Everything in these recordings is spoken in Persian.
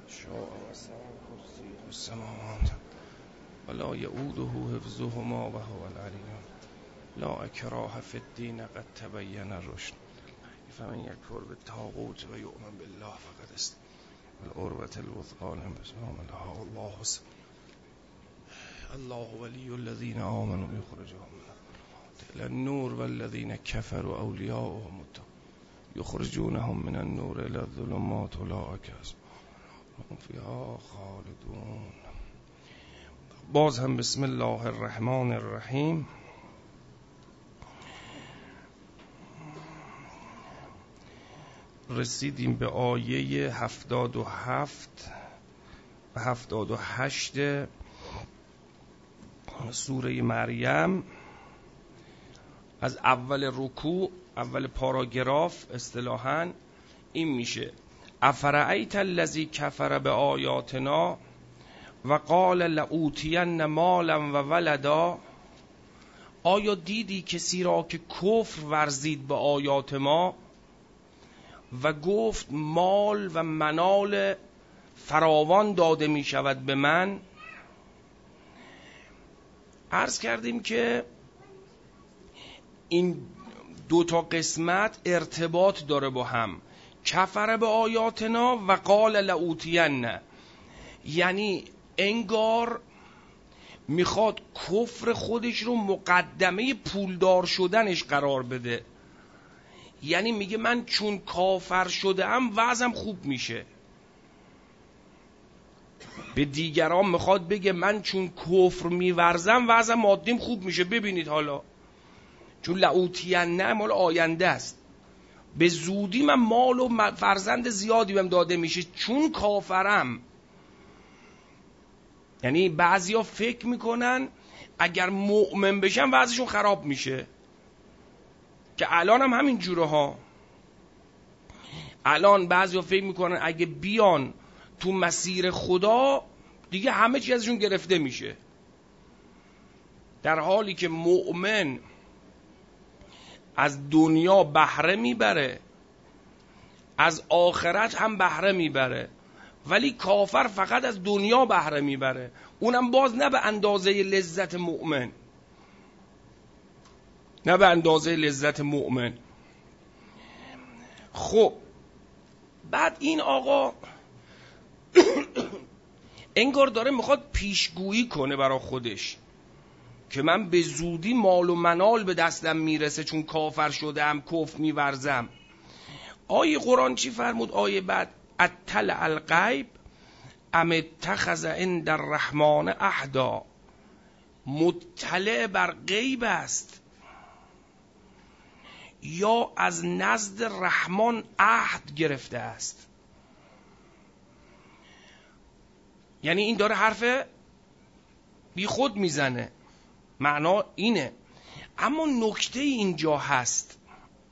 شاء وسع کرسی السماوات ولا یؤوده حفظهما وهو العلی لا اکراه فی الدین قد تبین الرشد فمن یکفر بالطاغوت و یؤمن بالله فقد است العروة الوثقی لا انفصام لها والله الله ولی الذین آمنوا یخرجهم من النور والذین کفروا اولیاؤهم یخرجونهم من النور الى الظلمات اولئک هم فیها خالدون. باز هم بسم الله الرحمن الرحیم. رسیدیم به آیه 77 و 78 سوره مریم. از اول رکوع، اول پاراگراف اصطلاحاً این میشه: افرأیت الذی کفر بآیاتنا و قال لأوتین مالا و ولدا. آیا دیدی کسی را که کفر ورزید به آیات ما و گفت مال و منال فراوان داده می شود به من؟ عرض کردیم که این دو تا قسمت ارتباط داره با هم. کفر به آیاتنا و قال لأوتین، یعنی انگار میخواد کفر خودش رو مقدمه پولدار شدنش قرار بده. یعنی میگه من چون کافر شدم وضعم خوب میشه. به دیگران میخواد بگه من چون کفر میورزم وضعم مادیم خوب میشه. ببینید حالا، چون لعوتین مال آینده است، به زودی من مال و فرزند زیادی بهم داده میشه چون کافرم. یعنی بعضیا فکر میکنن اگر مؤمن بشن وضعشون خراب میشه، که الان هم همین جوره ها. الان بعضیا فکر میکنن اگه بیان تو مسیر خدا دیگه همه چیز ازشون گرفته میشه، در حالی که مؤمن از دنیا بهره میبره، از آخرت هم بهره میبره، ولی کافر فقط از دنیا بهره میبره، اونم باز نه به اندازه لذت مؤمن، نه به اندازه لذت مؤمن. خب بعد این آقا انگار داره میخواد پیشگویی کنه برای خودش که من به زودی مال و منال به دستم میرسه چون کافر شدم، کفر میورزم. آیه قرآن چی فرمود؟ آیه بعد: اطلع الغیب ام اتخذ عند الرحمن عهدا. مطلع بر غیب است یا از نزد رحمان عهد گرفته است. یعنی این داره حرف بی خود میزنه، معنا اینه. اما نکته اینجا هست،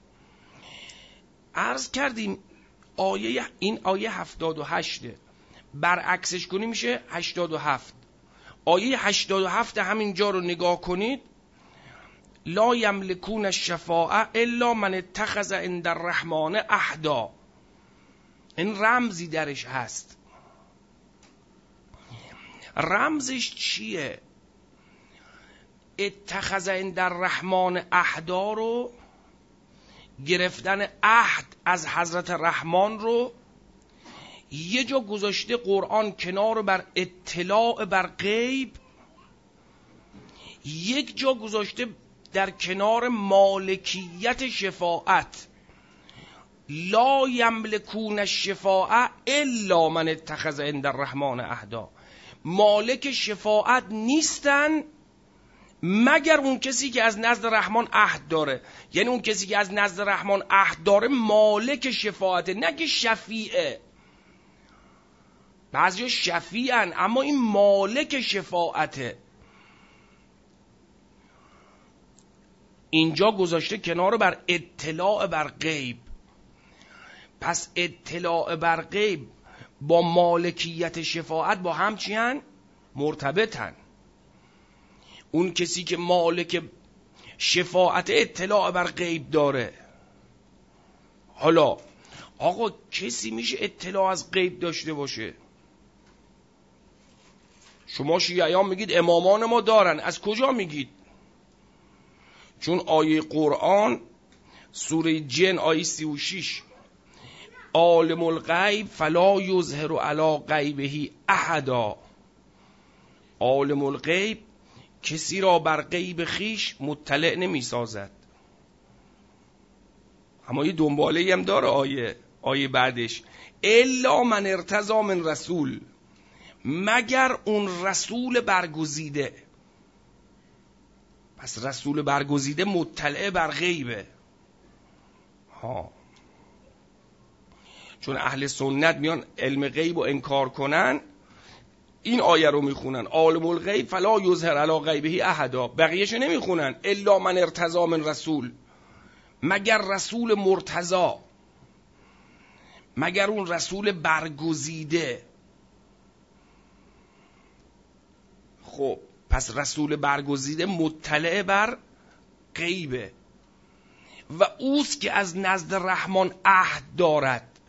عرض کردیم این آیه 78 برعکسش کنی میشه 87. آیه 87 همینجا رو نگاه کنید: لا یملکون الشفاعه الا من اتخذ عند الرحمن عهدا. این رمزی درش هست. رمزش چیه؟ اتخذ عند الرحمن عهدا رو، گرفتن عهد از حضرت رحمان رو یه جا گذاشته قرآن کنار بر اطلاع بر غیب، یک جا گذاشته در کنار مالکیت شفاعت. لا یملکون الشفاعه الا من اتخذ عند الرحمن عهدا. مالک شفاعت نیستن مگر اون کسی که از نزد رحمان عهد داره. یعنی اون کسی که از نزد رحمان عهد داره مالک شفاعته، نه که شفیعه. بعضی شفیعن اما این مالک شفاعته. اینجا گذاشته کنار بر اطلاع بر غیب. پس اطلاع بر غیب با مالکیت شفاعت با هم چی هن؟ مرتبطن. اون کسی که مالک شفاعت اطلاع بر غیب داره. حالا آقا کسی میشه اطلاع از غیب داشته باشه؟ شما شیعیان میگید امامان ما دارن، از کجا میگید؟ چون آیه قرآن سوره جن آیه 36 عالم الغیب فلا یظهر علی غیبه احدا، عالم الغیب کسی را بر غیب خیش مطلع نمی سازد. اما یه دنباله هم داره آیه بعدش الا من ارتضی من رسول، مگر اون رسول برگزیده. پس رسول برگزیده مطلع بر غیبه چون اهل سنت میان علم غیب و انکار کنن، این آیه رو میخونن عالم الغیب فلا یظهر علی غیبه احدا، بقیه‌شو نمیخونن الا من ارتضی من رسول، مگر رسول مرتضی، مگر اون رسول برگزیده. خب پس رسول برگزیده مطلع بر غیبه و اوست که از نزد رحمان عهد دارد،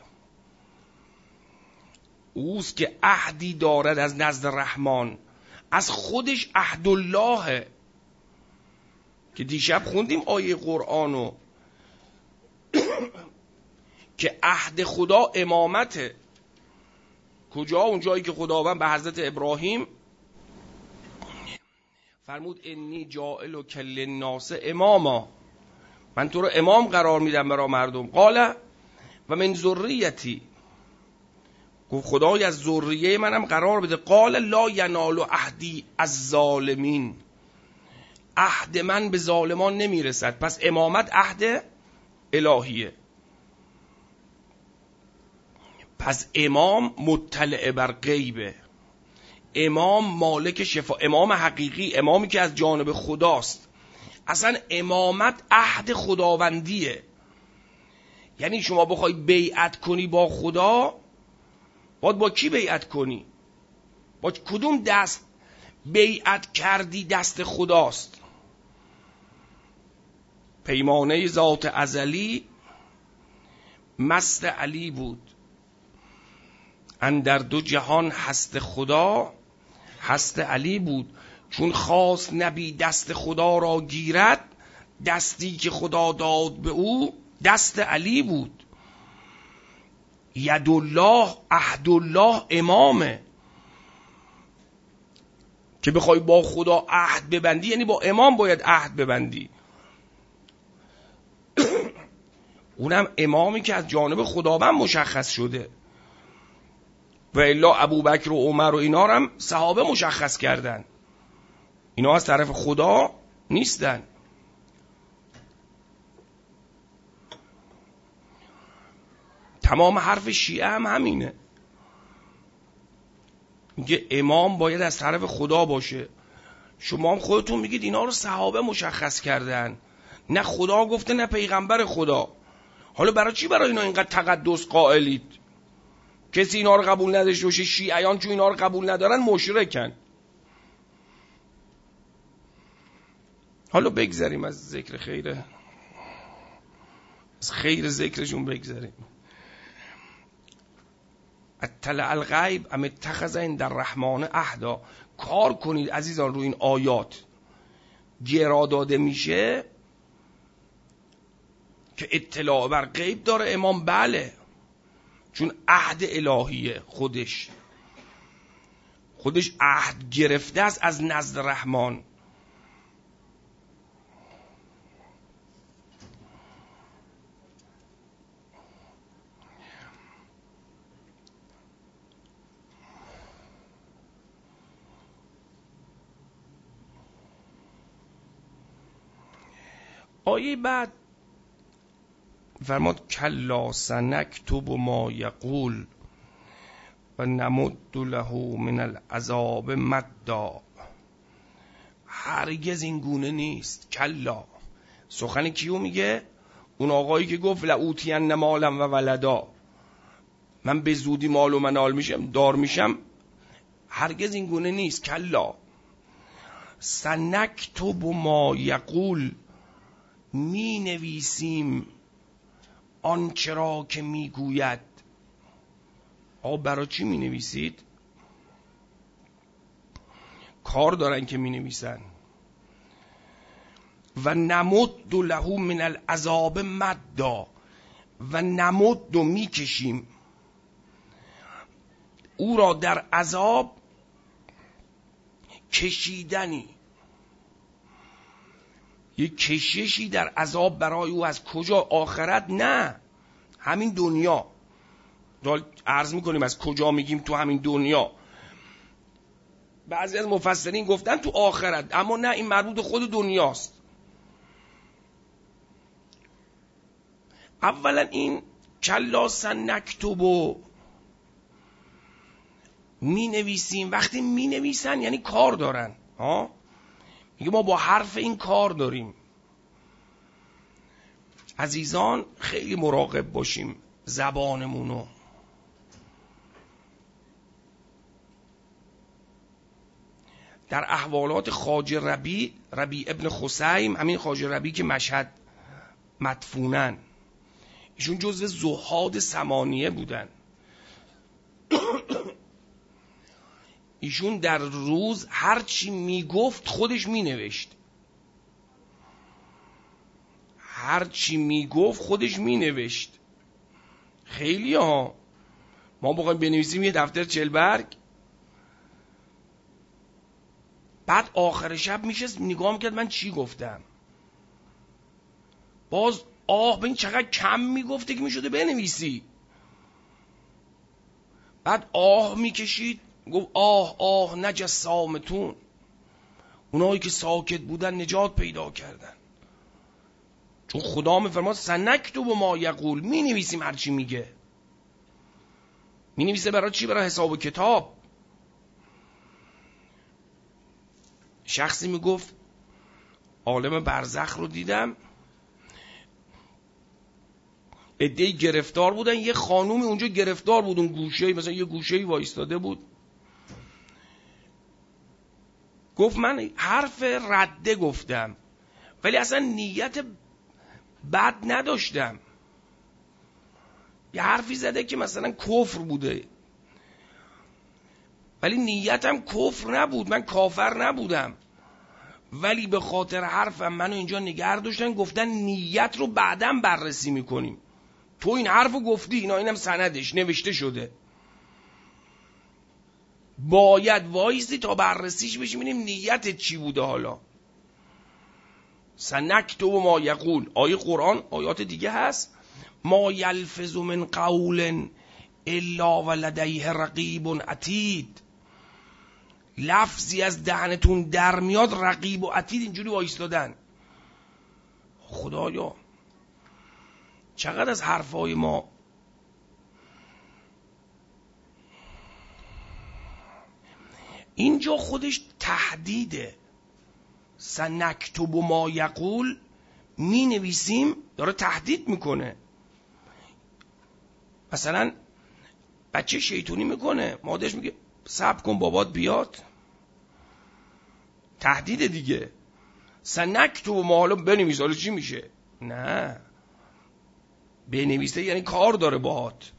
اوست که عهدی دارد از نزد رحمان، از خودش عهد الله که دیشب خوندیم آیه قرآنو که عهد خدا امامته. کجا؟ اون جایی که خداوند به حضرت ابراهیم فرمود انی جاعل کل الناس اماما، من تو رو امام قرار میدم برای مردم. قال و من ذریتی، گفت خدای از ذریه منم قرار بده. قال لا ینال عهدی از ظالمین، عهد من به ظالمان نمیرسد. پس امامت عهد الهیه. پس امام مطلع بر غیبه، امام مالک شفا، امام حقیقی، امامی که از جانب خداست. اصلا امامت عهد خداوندیه. یعنی شما بخوای بیعت کنی با خدا، باید با کی بیعت کنی؟ با کدوم دست بیعت کردی؟ دست خداست. پیمانه ذات ازلی مست علی بود، اندر دو جهان هست خدا هست علی بود. چون خواست نبی دست خدا را گیرد، دستی که خدا داد به او دست علی بود. یدالله عهد الله امامه، که بخوای با خدا عهد ببندی یعنی با امام باید عهد ببندی. اونم امامی که از جانب خداوند مشخص شده، و الا ابوبکر و عمر و اینا هم صحابه مشخص کردن، اینا از طرف خدا نیستن. تمام حرف شیعه هم همینه، میگه امام باید از طرف خدا باشه. شما هم خودتون میگید اینا رو صحابه مشخص کردن، نه خدا گفته نه پیغمبر خدا. حالا برای چی برای اینا اینقدر تقدس قائلید؟ کسی اینا رو قبول نداشته باشه، شیعیان چون اینا رو قبول ندارن مشرکن. حالا بگذاریم از ذکر خیره، از خیر ذکرشون بگذاریم. اطلع الغیب ام اتخذ عند الرحمن عهدا. کار کنید عزیزان رو این آیات. گرا داده میشه که اطلاع بر غیب داره امام، بله، چون عهد الهیه، خودش عهد گرفته است از نزد رحمان. آیه بعد فرمود کلا سنکتب ما یقول و نمد له من العذاب مدا. هرگز این گونه نیست. کلا سخن کیو میگه؟ اون آقایی که گفت لعوتین مالا و ولدا، من به زودی مال و منال میشم، دار میشم. هرگز این گونه نیست. کلا سنکتب ما یقول، می نویسیم آنچه را که می گوید. برای چی می نویسید؟ کار دارن که می نویسن. و نمد له من العذاب مدا، و نمد و می کشیم او را در عذاب کشیدنی، یک کششی در عذاب برای او. از کجا؟ آخرت نه، همین دنیا. عرض میکنیم از کجا میگیم تو همین دنیا. بعضی از مفسرین گفتن تو آخرت، اما نه، این مربوط خود دنیاست. اولا این کلا سنکتبو می نویسیم، وقتی می نویسن یعنی کار دارن. میگه ما با حرف این کار داریم. عزیزان خیلی مراقب باشیم زبانمونو. در احوالات خواجه ربیع ابن خثیم، همین خواجه ربیع که مشهد مدفونن، ایشون جزو زهاد ثمانیه بودن. ایشون در روز هرچی میگفت خودش مینوشت، هرچی میگفت خودش مینوشت. خیلی ها ما بخوایم بنویسیم یه دفتر 40 برگ، بعد آخر شب میشه نگاه میکرد من چی گفتم، باز به این چقدر کم میگفته که میشده بنویسی. بعد میکشید، گفت آه نجا صامتون، اونایی که ساکت بودن نجات پیدا کردن. چون خدا میفرماد سنکتب ما یقول، می نویسیم هرچی میگه. می نویسه برای چی؟ برای حساب و کتاب. شخصی میگفت عالم برزخ رو دیدم، عده‌ای گرفتار بودن، یه خانومی اونجا گرفتار بود، اون گوشه‌ای، مثلا یه گوشه‌ای وایستاده بود. گفت من حرف رده گفتم ولی اصلا نیت بد نداشتم. یه حرفی زده که مثلا کفر بوده ولی نیتم کفر نبود، من کافر نبودم، ولی به خاطر حرفم منو اینجا نگه داشتن، گفتن نیت رو بعداً بررسی میکنیم. تو این حرفو گفتی، اینم سندش نوشته شده، باید وایستی تا بررسیش بشیم ببینیم نیتت چی بوده. حالا سنکتب ما یقول، آیه قرآن، آیات دیگه هست، ما یلفظ من قول الا ولدیه رقیب عتید، لفظی از دهنتون در میاد رقیب و عتید اینجوری وایستادن. خدایا چقدر از حرفای ما اینجا خودش تهدیده. سنکتب ما یقول، می نویسیم، داره تهدید میکنه. مثلا بچه شیطونی میکنه، مادرش میگه صبر کن بابات بیاد، تهدید دیگه. سنکتب ما، حالا بنویس، حالا چی میشه؟ نه، بنویسه یعنی کار داره باهات.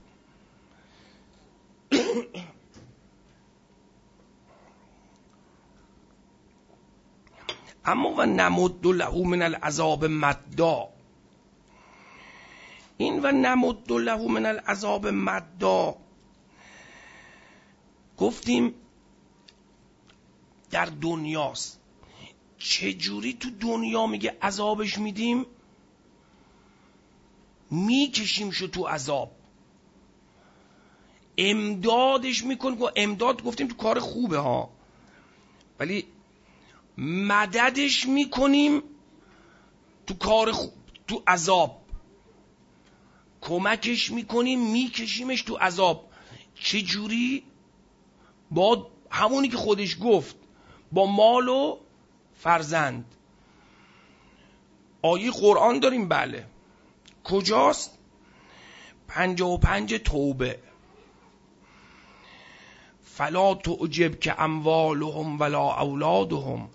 اما و نمد له من العذاب مدا، این و نمد له من العذاب مدا گفتیم در دنیاست. چجوری تو دنیا میگه عذابش میدیم؟ میکشیم شو تو عذاب، امدادش میکنیم. امداد گفتیم تو کار خوبه ها، ولی مددش میکنیم تو کار خوب، تو عذاب کمکش میکنیم، میکشیمش تو عذاب. چجوری؟ با همونی که خودش گفت، با مال و فرزند. آیه قرآن داریم، بله. کجاست؟ 55 توبه. فلا تعجب که اموالهم ولا اولادهم،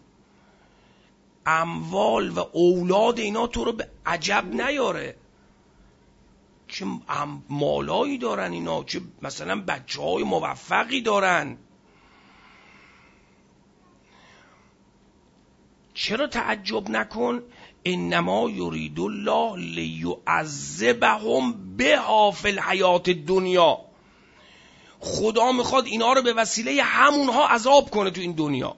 اموال و اولاد اینا تو رو به عجب نیاره. چه مالایی دارن اینا، چه مثلا بچه های موفقی دارن. چرا تعجب نکن؟ انما یرید الله لیعذبهم بها فی الحیات الدنیا. خدا میخواد اینا رو به وسیله همونها عذاب کنه تو این دنیا،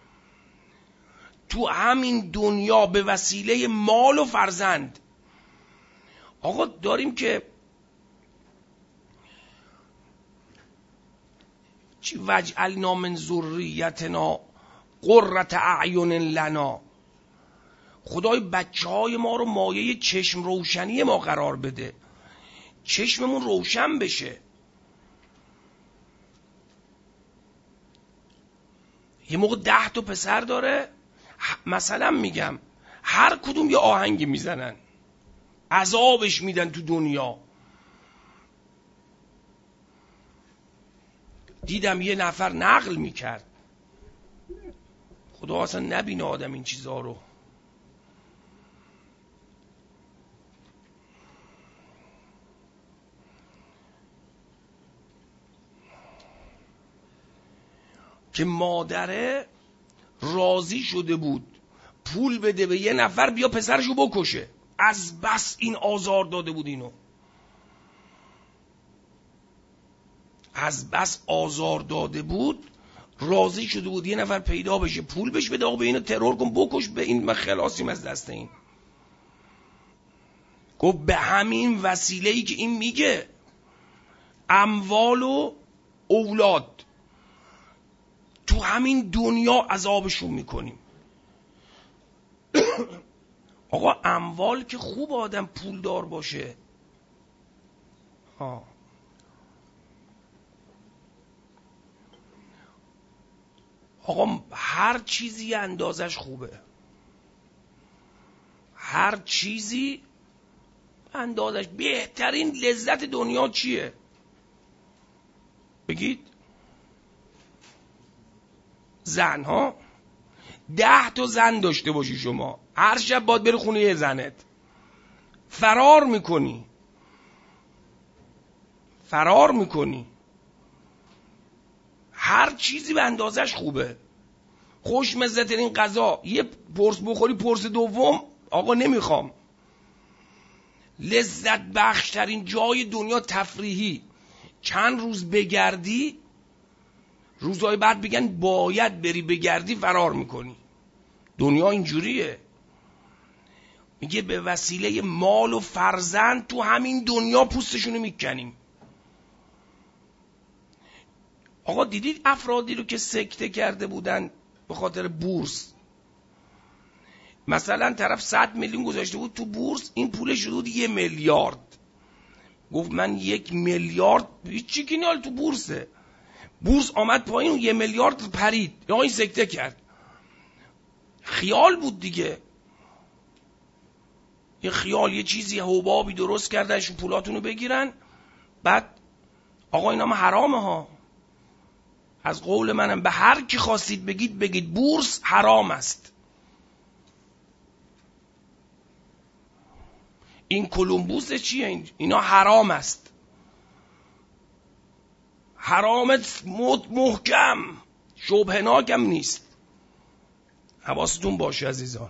تو همین دنیا، به وسیله مال و فرزند. آقا داریم که چی وجعلنا من ذریتنا قرة اعین لنا، خدای بچه های ما رو مایه چشم روشنی ما قرار بده، چشممون روشن بشه. یه موقع 10 تا پسر داره، مثلا میگم هر کدوم یه آهنگ میزنن، عذابش میدن تو دنیا. دیدم یه نفر نقل میکرد، خدا اصلا نبینه آدم این چیزها رو، که مادره راضی شده بود پول بده به یه نفر بیا پسرشو بکشه، از بس این آزار داده بود اینو، از بس آزار داده بود راضی شده بود یه نفر پیدا بشه پول بشه بده آقا به اینو ترور کن بکش، به این ما خلاصیم از دست این. گفت به همین وسیله‌ای که این میگه اموال و اولاد تو همین دنیا عذابشون میکنیم. آقا اموال که خوب آدم پولدار باشه، آقا هر چیزی اندازش خوبه، هر چیزی اندازش. بهترین لذت دنیا چیه بگید؟ زن ها. 10 تا زن داشته باشی شما، هر شب باید بری خونه یه زنت، فرار میکنی. هر چیزی به اندازش خوبه. خوشمزه ترین غذا یه پرس بخوری، پرس دوم آقا نمیخوام. لذت بخش ترین جای دنیا تفریحی، چند روز بگردی روزهای بعد بگن باید بری بگردی، فرار میکنی. دنیا اینجوریه. میگه به وسیله مال و فرزند تو همین دنیا پوستشونو میکنیم. آقا دیدید افرادی رو که سکته کرده بودن به خاطر بورس؟ مثلا طرف 100 میلیون گذاشته بود تو بورس، این پولش شده بود 1 میلیارد. گفت من 1 میلیارد هیچی که نیال تو بورسه. بورس آمد پایین و 1 میلیارد پرید، یا این سکته کرد. خیال بود دیگه، یه خیال، یه چیزی حبابی درست کردنشون پولاتونو بگیرن. بعد آقا اینا هم حرامه ها. از قول منم به هر کی خواستید بگید بورس حرام است. این کلمبوس چیه؟ اینا حرام است. حرامت محکم، شبهناکم نیست. حواستون باشه عزیزان.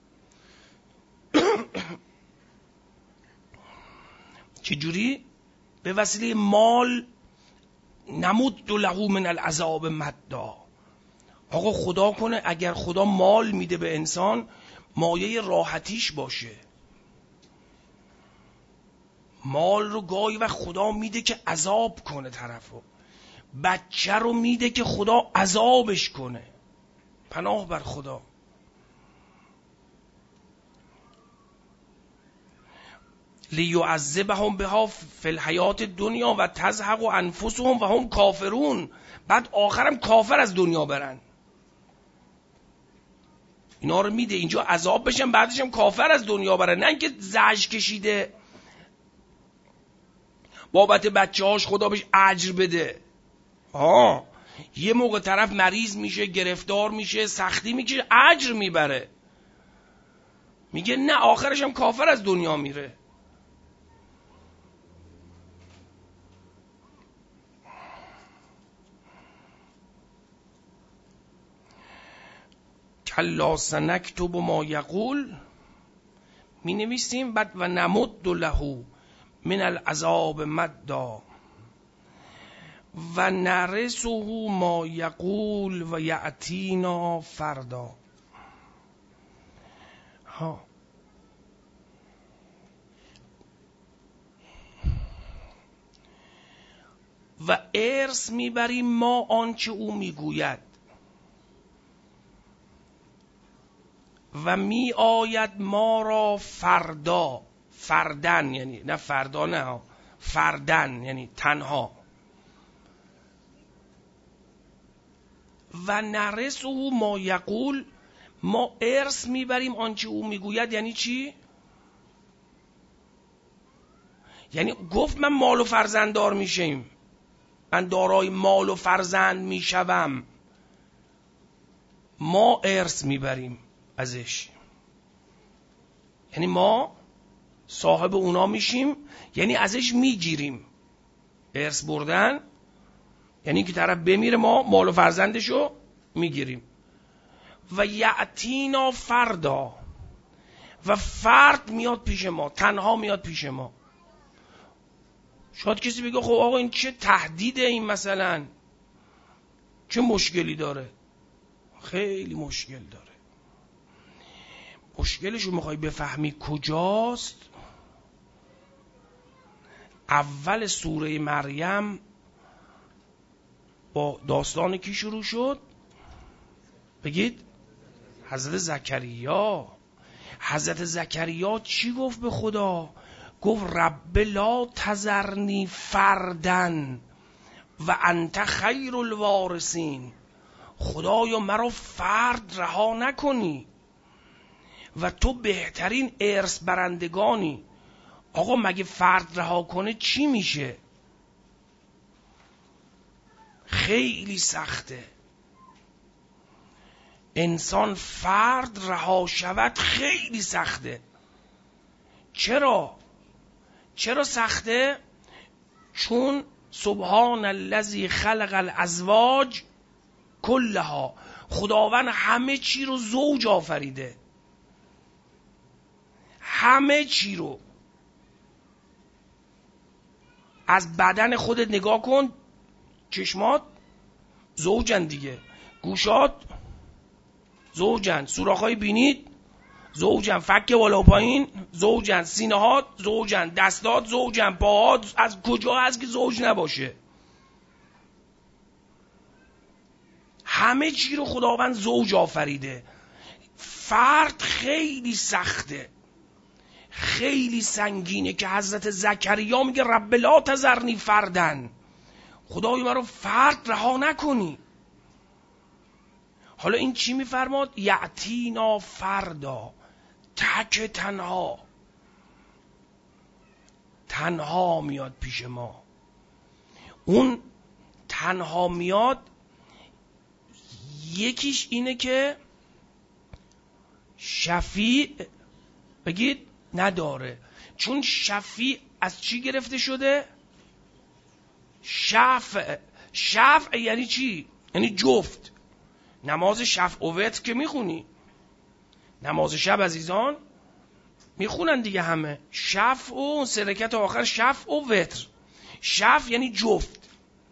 چجوری؟ به وسیله مال نمد له من العذاب مدا. آقا خدا کنه اگر خدا مال میده به انسان مایه راحتیش باشه. مال رو گاهی و خدا میده که عذاب کنه طرفو، بچه رو میده که خدا عذابش کنه. پناه بر خدا. لیعذبهم بها فی الحیات الدنیا و تزهق انفسهم و هم کافرون. بعد آخرم کافر از دنیا برن. اینا رو میده اینجا عذاب بشن، بعدش هم کافر از دنیا برن. نه اینکه زجر کشیده بابت بچه‌هاش خدا بهش اجر بده. یه موقع طرف مریض میشه، گرفتار میشه، سختی میکشه، اجر میبره. میگه نه آخرش هم کافر از دنیا میره. کلا سنکتب ما یقول، می نویسیم بعد و نمد له من العذاب مدا و نرثه ما یقول و یأتینا فردا. و ارث میبریم ما آنچه او میگوید و می آید ما را فردا، فردن یعنی نه فردا نه، فردن یعنی تنها. و نرثه ما یقول، ما ارث میبریم آنچه او میگوید. یعنی چی؟ یعنی گفت من مال و فرزنددار میشیم، من دارای مال و فرزند میشوم، ما ارث میبریم ازش، یعنی ما صاحب اونا میشیم، یعنی ازش میگیریم. ارث بردن یعنی که طرف بمیره ما مال و فرزندشو میگیریم. و یأتینا فردا، و فرد میاد پیش ما، تنها میاد پیش ما. شاید کسی بگه خب آقا این چه تهدیده، این مثلا چه مشکلی داره؟ خیلی مشکل داره. مشکلشو میخوای بفهمی کجاست؟ اول سوره مریم با داستان کی شروع شد؟ بگید. حضرت زکریا. حضرت زکریا چی گفت به خدا؟ گفت رب لا تذرنی فردن و انت خیر الوارثین. خدایا مرا فرد رها نکنی و تو بهترین ارث برندگانی. آقا مگه فرد رها کنه چی میشه؟ خیلی سخته. انسان فرد رها شود خیلی سخته. چرا سخته؟ چون سبحان الذی خلق الازواج کلها، خداوند همه چی رو زوج آفریده، همه چی رو. از بدن خودت نگاه کن، چشمات زوجن دیگه، گوشات زوجن، سوراخ‌های بینید زوجن، فک بالا و پایین زوجن، سینه‌هات زوجن، دستات زوجن، پاهات. از کجا هست که زوج نباشه؟ همه چی رو خداوند زوج آفریده. فرد خیلی سخته، خیلی سنگینه که حضرت زکریا میگه رب لا تذرنی فردن، خدای من رو فرد رها نکنی. حالا این چی میفرماد؟ یأتینا فردا، تک تنها میاد پیش ما. اون تنها میاد، یکیش اینه که شفیع بگید نداره. چون شفیع از چی گرفته شده؟ شفع یعنی چی؟ یعنی جفت. نماز شفع و وتر که میخونی، نماز شب عزیزان میخونن دیگه همه، شفع و سه رکعت آخر شفع و وتر. شفع یعنی جفت.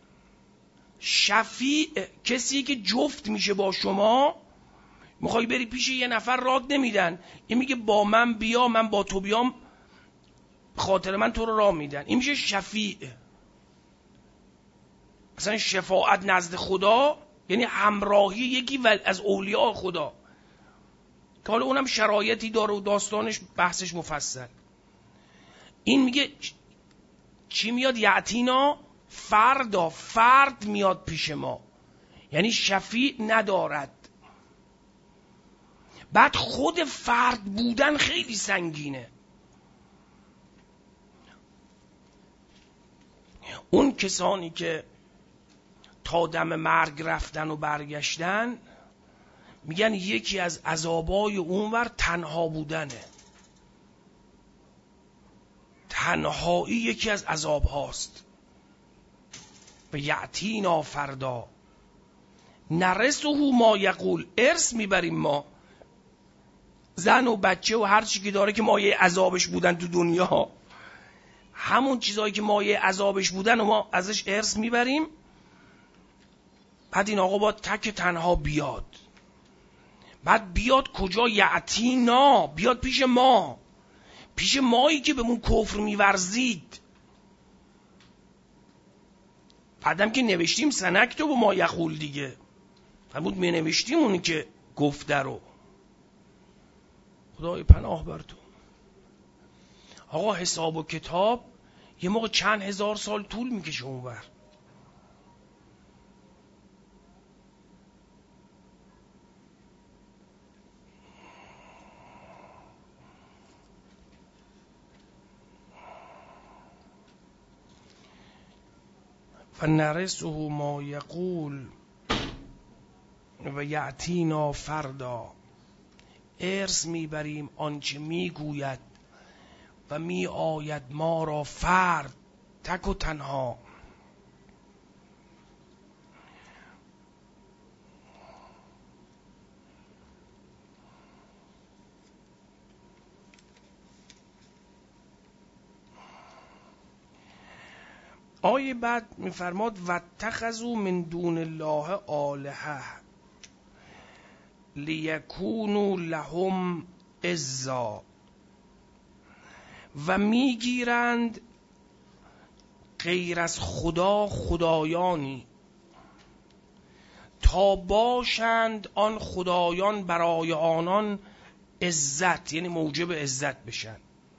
شفیع کسی که جفت میشه با شما. میخوای بری پیش یه نفر راه نمیدن، این میگه با من بیا، من با تو بیام، خاطر من تو رو راه میدن، این میشه شفیع. مثلا شفاعت نزد خدا یعنی همراهی یکی از اولیاء خدا، که حالا اونم شرایطی داره و داستانش بحثش مفصل. این میگه چی میاد؟ یأتینا فردا، فرد میاد پیش ما، یعنی شفیع ندارد. بعد خود فرد بودن خیلی سنگینه. اون کسانی که تا دم مرگ رفتن و برگشتن میگن یکی از عذابای اونور تنها بودنه. تنهایی یکی از عذاب هاست. و یأتینا فردا نرثه ما یقول، ارث میبریم ما، زن و بچه و هر چی که داره که مایه عذابش بودن تو دنیا، همون چیزایی که مایه عذابش بودن و ما ازش ارث میبریم. بعد این آقا با تک تنها بیاد، بعد بیاد کجا؟ یعتینا، بیاد پیش ما، پیش مایی که بهمون کفر میورزید. بعدم که نوشتیم سنکتب و ما یقول دیگه، همون می نوشتیم اونی که گفته رو. خدای پناه بر تو. آقا حساب و کتاب یه موقع چند هزار سال طول میکشه اونور. فنرثه ما یقول و یعتینا فردا، ارث میبریم آنچه میگوید و می آید ما را فرد، تک و تنها. آیه بعد میفرماد واتخذوا من دون الله آلهه لیکونوا لهم عزا، و میگیرند غیر از خدا خدایانی تا باشند آن خدایان برای آنان عزت، یعنی موجب عزت بشن.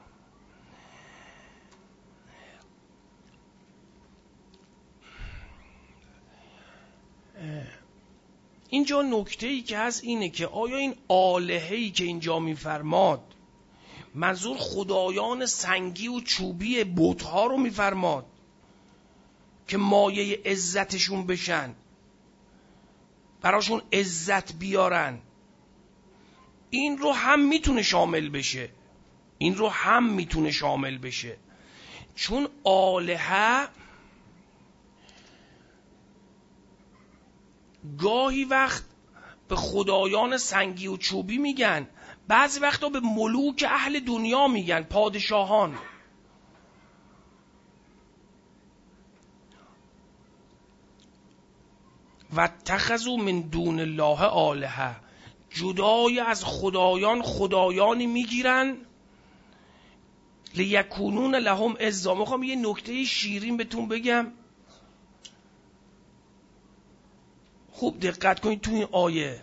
اینجا نکته‌ای که هست اینه که آیا این آلهه‌ای که اینجا میفرماد منظور خدایان سنگی و چوبی بت‌ها رو میفرماد که مایه عزتشون بشن، براشون عزت بیارن؟ این رو هم میتونه شامل بشه، این رو هم میتونه شامل بشه، چون آلهه گاهی وقت به خدایان سنگی و چوبی میگن، بعضی وقتا به ملوک اهل دنیا میگن، پادشاهان. واتخذوا من دون الله آلهه، جدای از خدایان خدایانی میگیرن لیکونون لهم عزا. میخوام یه نکته شیرین بهتون بگم، خوب دقت کنید تو این آیه.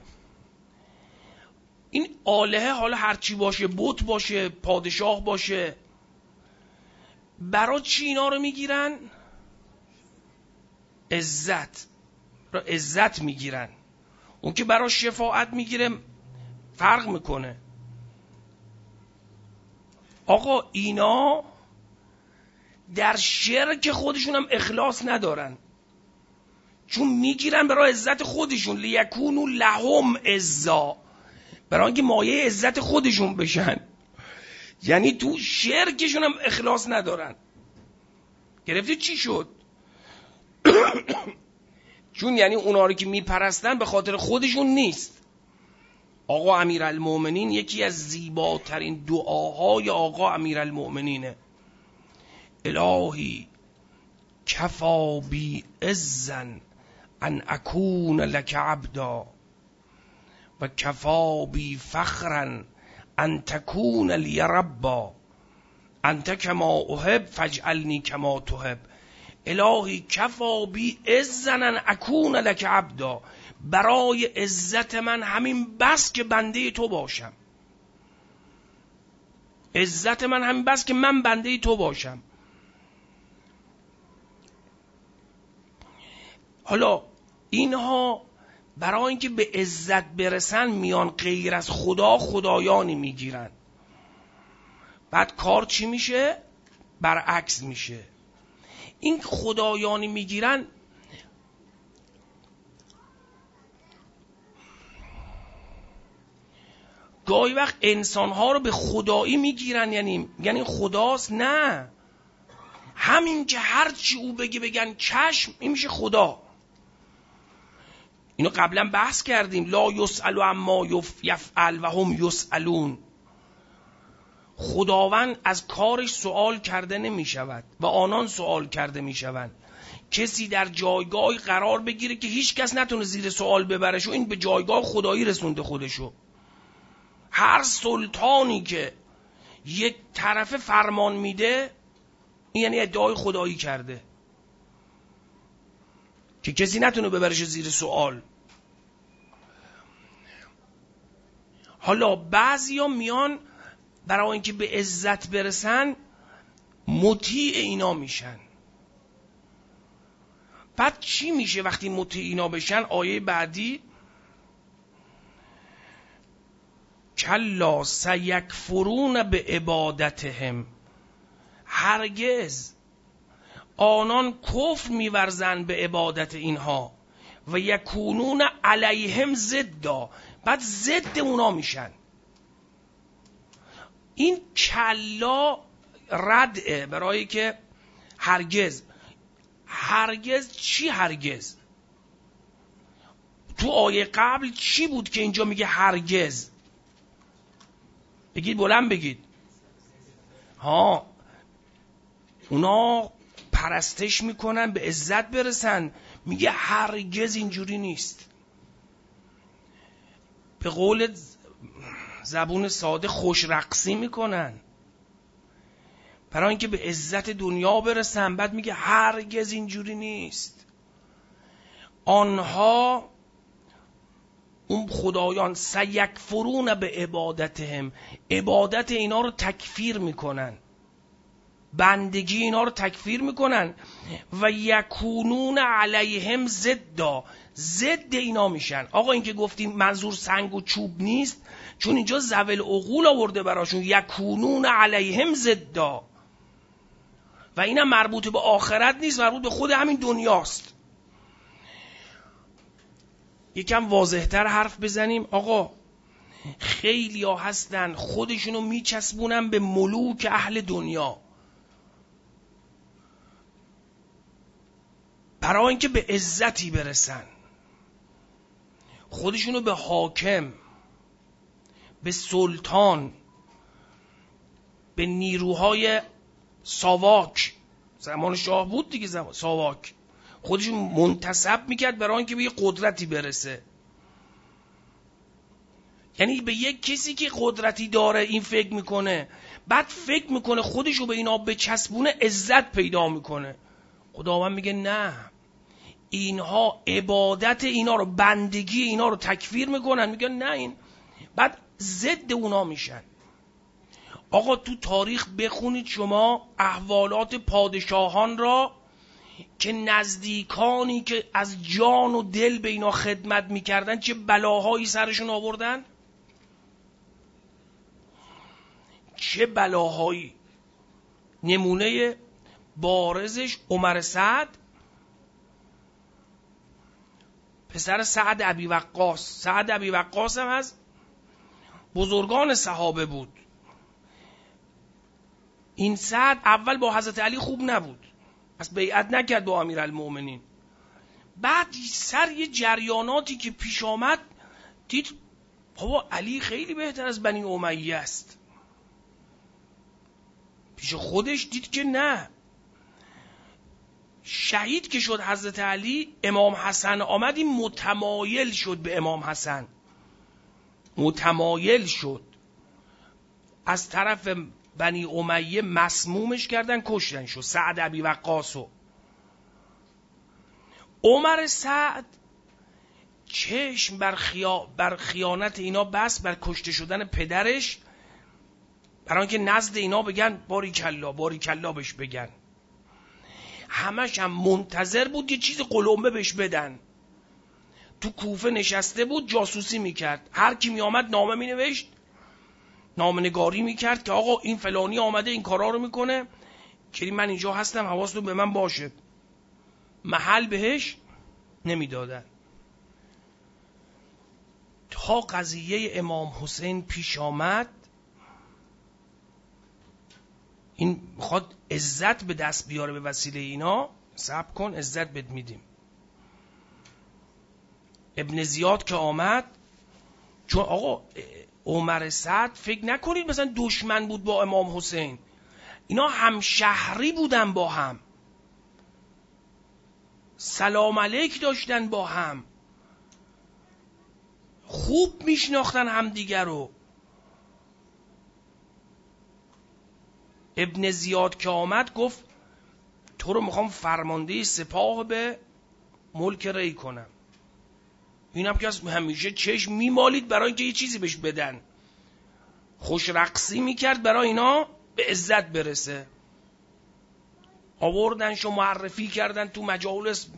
این آلهه حالا هرچی باشه، بت باشه، پادشاه باشه، برای چی اینا رو میگیرن؟ عزت. برای عزت میگیرن. اون که برای شفاعت میگیره فرق میکنه. آقا اینا در شرک خودشون هم اخلاص ندارن، چون میگیرن برای عزت خودشون، لیکونوا لهم عزا، برای اینکه مایه عزت خودشون بشن. یعنی تو شرکشون هم اخلاص ندارن. گرفتی چی شد؟ چون یعنی اونا رو که میپرستن به خاطر خودشون نیست. آقا امیرالمومنین یکی از زیباترین دعاهای آقا امیرالمومنینه: الهی کفا بی عزن ان اکون لک عبدا و کفا بی فخرا ان تکون لی ربا، انت کما احب فاجعلنی کما تحب. الهی کفا بی عزن ان اکون لک عبدا، برای عزت من همین بس که بنده تو باشم، عزت من همین بس که من بنده تو باشم. حالا اینها برای اینکه به عزت برسن میان غیر از خدا خدایانی میگیرن. بعد کار چی میشه؟ برعکس میشه. این خدایانی میگیرن گاهی وقت انسانها رو به خدایی میگیرن، یعنی خداست. نه، همین که هرچی او بگه بگن چشم، این میشه خدا. اینو قبلا بحث کردیم. لا یسأل عما یفعل و هم یسألون. خداوند از کارش سوال کرده نمی شود و آنان سوال کرده می شوند. کسی در جایگاهی قرار بگیره که هیچ کس نتونه زیر سوال ببرش و این به جایگاه خدایی رسونده خودشو. هر سلطانی که یک طرف فرمان میده این یعنی ادعای خدایی کرده که کسی نتونه ببرش زیر سوال. حالا بعضیا میان برای اینکه به عزت برسن مطیع اینا میشن. بعد چی میشه وقتی مطیع اینا بشن؟ آیه بعدی کلا سیکفرون به عبادتهم، هرگز آنان کفر میورزن به عبادت اینها و یکونون علیهم ضدا، بعد ضد اونا میشن. این کلا ردعه برای که هرگز. هرگز چی هرگز؟ تو آیه قبل چی بود که اینجا میگه هرگز؟ بگید بلند بگید. اونا پرستش میکنن به عزت برسن، میگه هرگز اینجوری نیست. به قول زبون ساده خوش رقصی میکنن برای اینکه به عزت دنیا برسن. بعد میگه هرگز اینجوری نیست. آنها اون خدایان سیکفرون به عبادتهم، عبادت اینا رو تکفیر میکنن، بندگی اینا رو تکفیر میکنن و یکونون علیهم ضدا، ضد اینا میشن. آقا این که گفتیم منظور سنگ و چوب نیست، چون اینجا ذوی العقول آورده براشون یکونون علیهم ضدا و اینم مربوط به آخرت نیست، مربوط به خود همین دنیاست. یکم واضح‌تر حرف بزنیم. آقا خیلی ها هستن خودشونو میچسبونن به ملوک اهل دنیا برای اینکه به عزتی برسن، خودشونو به حاکم، به سلطان، به نیروهای ساواک، زمان شاه بود دیگه، زمان ساواک، خودشون منتسب میکرد برای اینکه به یه قدرتی برسه. یعنی به یک کسی که قدرتی داره این فکر میکنه، بعد فکر میکنه خودشو به اینا بچسبونه، عزت پیدا میکنه. خداوند میگه نه، اینها عبادت اینا رو، بندگی اینا رو تکفیر میکنن، میگن نه این، بعد ضد اونا میشن. آقا تو تاریخ بخونید شما احوالات پادشاهان را که نزدیکانی که از جان و دل به اینا خدمت میکردن چه بلاهایی سرشون آوردن، چه بلاهایی. نمونه بارزش عمر سعد، پسر سعد ابی وقاص. سعد ابی وقاص هم از بزرگان صحابه بود. این سعد اول با حضرت علی خوب نبود، پس بیعت نکرد با امیرالمومنین. بعد سر یه جریاناتی که پیش آمد دید بابا علی خیلی بهتر از بنی امیه است. پیش خودش دید که نه. شهید که شد حضرت علی، امام حسن آمد، این متمایل شد به امام حسن، متمایل شد. از طرف بنی امیه مسمومش کردن، کشتن شد سعد ابی وقاصو. عمر سعد چشم بر خیانت اینا بس، بر کشته شدن پدرش، برای اینکه نزد اینا بگن باریکلا باریکلا بهش بگن. همش هم منتظر بود یه چیز قلمبه بهش بدن. تو کوفه نشسته بود جاسوسی میکرد، هر کی می آمد نامه می نوشت، نامنگاری میکرد که آقا این فلانی آمده این کارا رو میکنه، که من اینجا هستم حواستون به من باشه. محل بهش نمیدادن. تا قضیه امام حسین پیش آمد، این میخواد عزت به دست بیاره به وسیله اینا، صبر کن عزت بد میدیم. ابن زیاد که آمد، چون آقا عمر سعد فکر نکنید مثلا دشمن بود با امام حسین، اینا همشهری بودن، با هم سلام علیک داشتن، با هم خوب میشناختن همدیگر رو. ابن زیاد که آمد گفت تو رو میخوام فرمانده سپاه به ملک ری کنم. اینم که از همیشه چشم میمالید برای اینکه یه چیزی بهش بدن، خوش رقصی میکرد برای اینا به عزت برسه. آوردنش و معرفی کردن تو مجالس،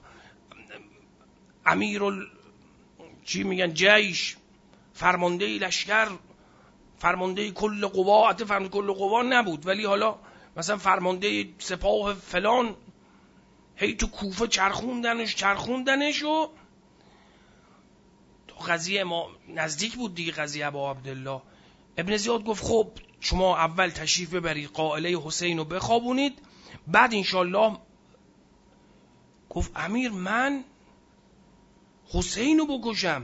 چی میگن، جیش، فرمانده لشکر، فرمانده کل قوا. حتی فرمانده کل قوا نبود، ولی حالا مثلا فرمانده سپاه فلان. هی تو کوفه چرخوندنش و تو قضیه ما نزدیک بود دیگه، قضیه ابا عبدالله. ابن زیاد گفت خب شما اول تشریف ببرید قائله حسین رو بخوابونید، بعد انشالله. گفت امیر من حسین رو بکشم،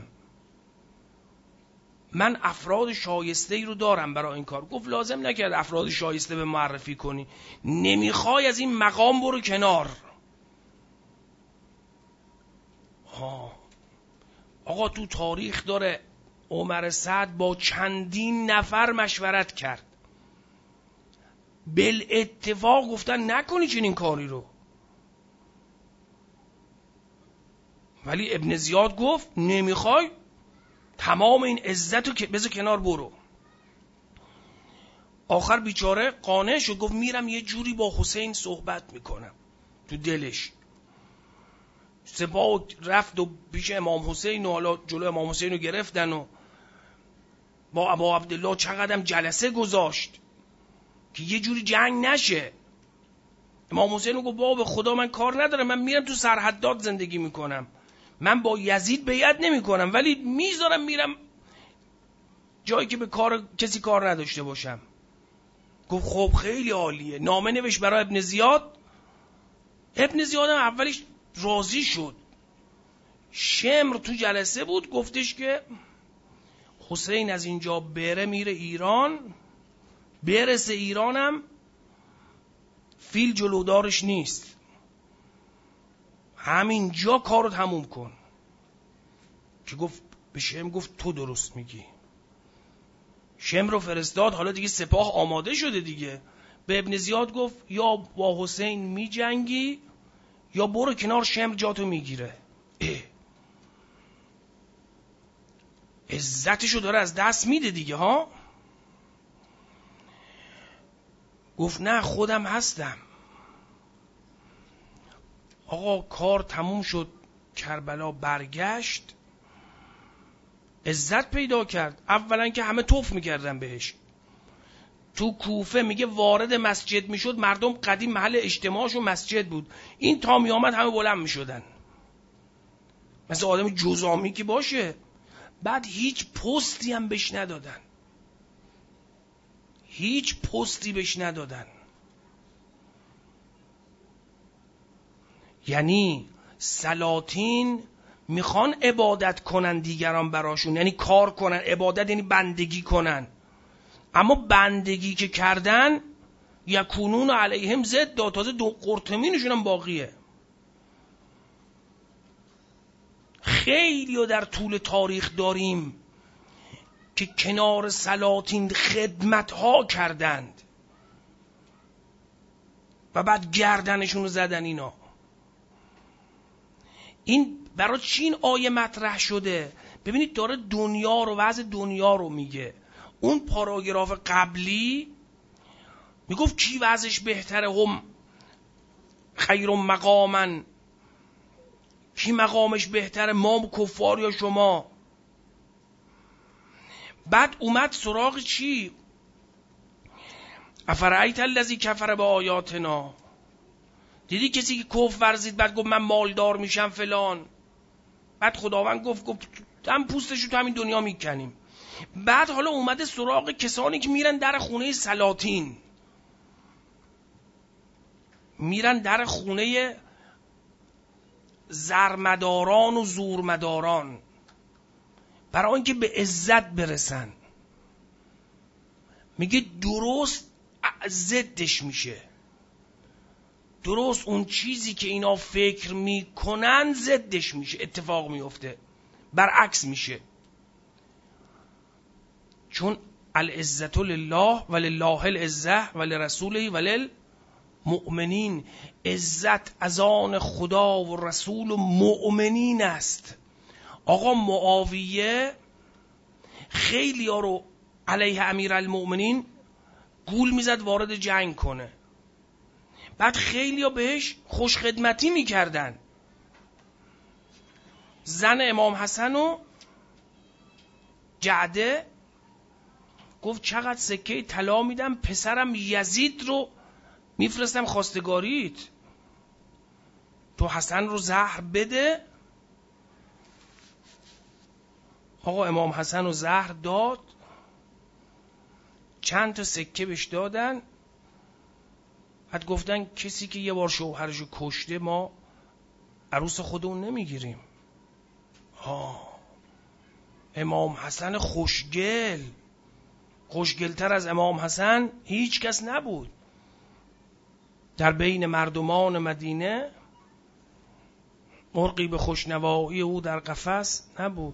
من افراد شایسته ای رو دارم برای این کار. گفت لازم نکرد افراد شایسته به معرفی کنی، نمیخوای از این مقام برو کنار. آقا تو تاریخ داره عمر سعد با چندین نفر مشورت کرد، بالاتفاق گفتن نکنی چنین کاری رو، ولی ابن زیاد گفت نمیخوای، تمام این عزت رو بذار کنار برو. آخر بیچاره قانع شد، گفت میرم یه جوری با حسین صحبت میکنم. تو دلش سپاه رفت و پیش امام حسین و حالا جلو امام حسین رو گرفتن و با ابا عبدالله چقدرم جلسه گذاشت که یه جوری جنگ نشه. امام حسین رو گفت بابا به خدا من کار ندارم، من میرم تو سرحدات زندگی میکنم، من با یزید بیعت نمی کنم، ولی میذارم میرم جایی که به کسی کار نداشته باشم. گفت خب خیلی عالیه. نامه نوشت برای ابن زیاد. ابن زیاد هم اولش راضی شد. شمر تو جلسه بود، گفتش که حسین از اینجا بره میره ایران، برسه ایرانم فیل جلودارش نیست، همینجا کارو تموم کن. که گفت به شمر، گفت تو درست میگی. شمر رو فرستاد، حالا دیگه سپاه آماده شده دیگه. به ابن زیاد گفت یا با حسین می جنگی یا برو کنار، شمر جاتو میگیره. عزتشو داره از دست میده دیگه ها. گفت نه خودم هستم. آقا کار تموم شد، کربلا برگشت، عزت پیدا کرد. اولا که همه توف میکردن بهش. تو کوفه میگه وارد مسجد میشد، مردم قدیم محل اجتماعشون مسجد بود، این تا میامد همه بلند میشدن مثل آدم جزامی که باشه. بعد هیچ پستی هم بهش ندادن، هیچ پستی بهش ندادن. یعنی سلاطین میخوان عبادت کنن دیگران براشون، یعنی کار کنن. عبادت یعنی بندگی کنن، اما بندگی که کردن یکونون علیهم ضد، تازه دو قرطمینشون هم باقیه. خیلی در طول تاریخ داریم که کنار سلاطین خدمت ها کردند و بعد گردنشون رو زدن. این برای چی این آیه مطرح شده؟ ببینید داره دنیا رو، وضع دنیا رو میگه. اون پاراگراف قبلی میگفت کی وضعش بهتره، هم خیر مقامن، کی مقامش بهتره، ما کفار یا شما. بعد اومد سراغ چی؟ افرایت الذی کفر با آیاتنا، دیدی کسی که کفر ورزید بعد گفت من مالدار میشم فلان، بعد خداوند گفت هم پوستشو تو همین دنیا میکنیم. بعد حالا اومده سراغ کسانی که میرن در خونه سلاطین، میرن در خونه زرمداران و زورمداران. برای اینکه به عزت برسن. میگه درست ضدش میشه. درست اون چیزی که اینا فکر میکنن ضدش میشه، اتفاق میفته، برعکس میشه. چون العزت لله ولله العزه ولرسوله وللمؤمنین، عزت از آن خدا و رسول و مؤمنین است. آقا معاویه خیلی ها رو علیه امیرالمؤمنین گول میزد وارد جنگ کنه، بعد خیلی ها بهش خوش خدمتی میکردن. زن امام حسن و جعده گفت چقدر سکه طلا میدم پسرم یزید رو میفرستم خواستگاریت، تو حسن رو زهر بده. آقا امام حسن رو زهر داد، چند تا سکه بهش دادن، بعد گفتن کسی که یه بار شوهرشو کشته ما عروس خودمون نمیگیریم. امام حسن خوشگلتر از امام حسن هیچ کس نبود در بین مردمان مدینه. مرغی به خوشنوایی او در قفس نبود.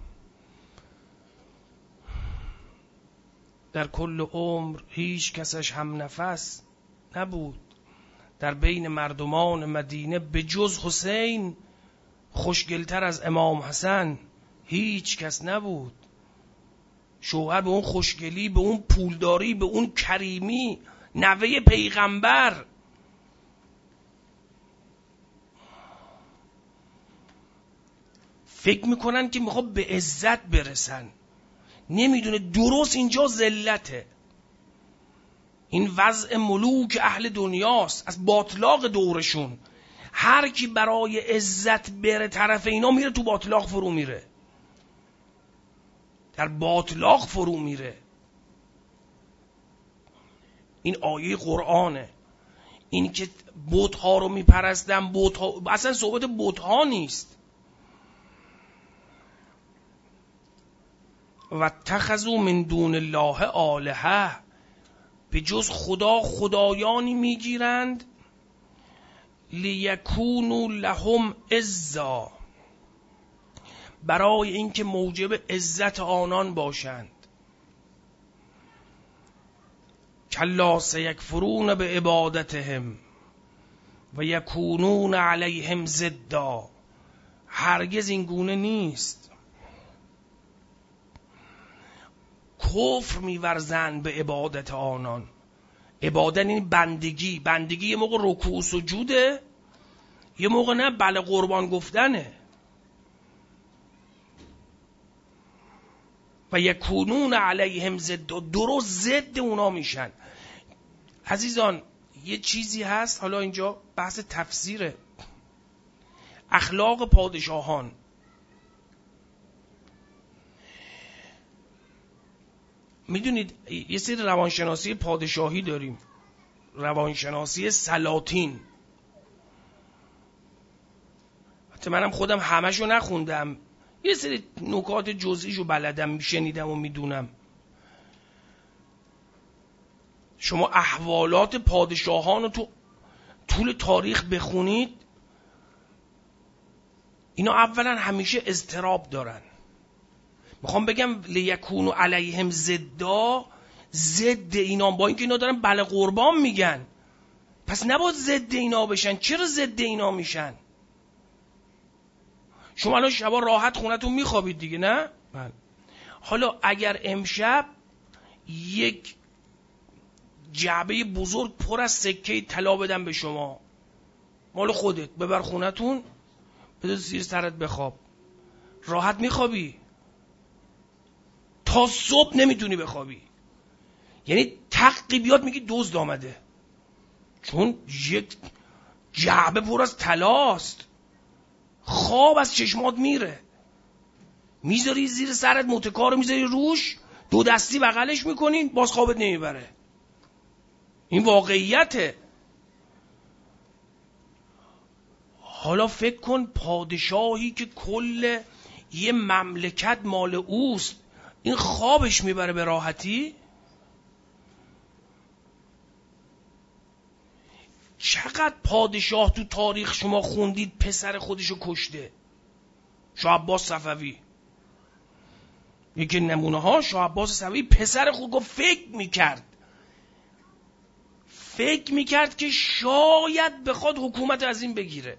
در کل عمر هیچ کسش هم نفس نبود در بین مردمان مدینه، به جز حسین خوشگلتر از امام حسن هیچ کس نبود. شوهر به اون خوشگلی، به اون پولداری، به اون کریمی، نوه پیغمبر. فکر میکنن که میخواد به عزت برسن، نمیدونه درست اینجا ذلته. این وضع ملوک اهل دنیاست، از باطلاق دورشون. هر کی برای عزت بره طرف اینا میره تو باطلاق فرو میره، در باطلاق فرو میره. این آیه قرآنه. این که بت‌ها رو میپرستن، بت‌ها اصلا صحبت بت‌ها نیست. و اتخذوا من دون الله آلهه، به جز خدا خدایانی میگیرند. لیکونوا لهم عزا، برای اینکه موجب عزت آنان باشند. کلا سیکفرون به عبادتهم و یکونون علیهم ضدا، هرگز این گونه نیست. کفر می‌ورزند به عبادت آنان. عبادت این بندگی یه موقع رکوع و سجوده، یه موقع نه بله قربان گفتنه. و یکونون علیهم ضدا، درست ضد اونا میشن. عزیزان یه چیزی هست، حالا اینجا بحث تفسیره، اخلاق پادشاهان. میدونید یه سری روانشناسی پادشاهی داریم، روانشناسی سلاطین. حتی منم خودم همشو نخوندم، یه سری نکات جزئیشو بلدم، میشنیدم و میدونم. شما احوالات پادشاهان رو تو طول تاریخ بخونید، اینا اولا همیشه اضطراب دارن. میخوام بگم لیکونو علیهم ضدا، ضد اینا، با اینکه اینا دارن بله قربان میگن، پس نباید ضد اینا بشن. چرا ضد اینا میشن؟ شما الان شبا راحت خونتون میخوابید دیگه، نه؟ بله. حالا اگر امشب یک جعبه بزرگ پر از سکه طلا بدن به شما، مال خودت، ببر خونتون، بده زیر سرت بخواب، راحت میخوابی؟ تا صبح نمیتونی بخوابی. یعنی تقی بیاد میگی دزد آمده، چون یک جعبه پر از طلاست. خواب از چشمات میره، میذاری زیر سرت، متکارو میذاری روش، دو دستی بغلش میکنین، باز خوابت نمیبره. این واقعیته. حالا فکر کن پادشاهی که کل یه مملکت مال اوست، این خوابش میبره به راحتی؟ چقدر پادشاه تو تاریخ شما خوندید پسر خودشو کشته؟ شاه عباس صفوی یکی نمونه ها. شاه عباس صفوی پسر خود گفت فکر میکرد که شاید بخواد حکومت از این بگیره.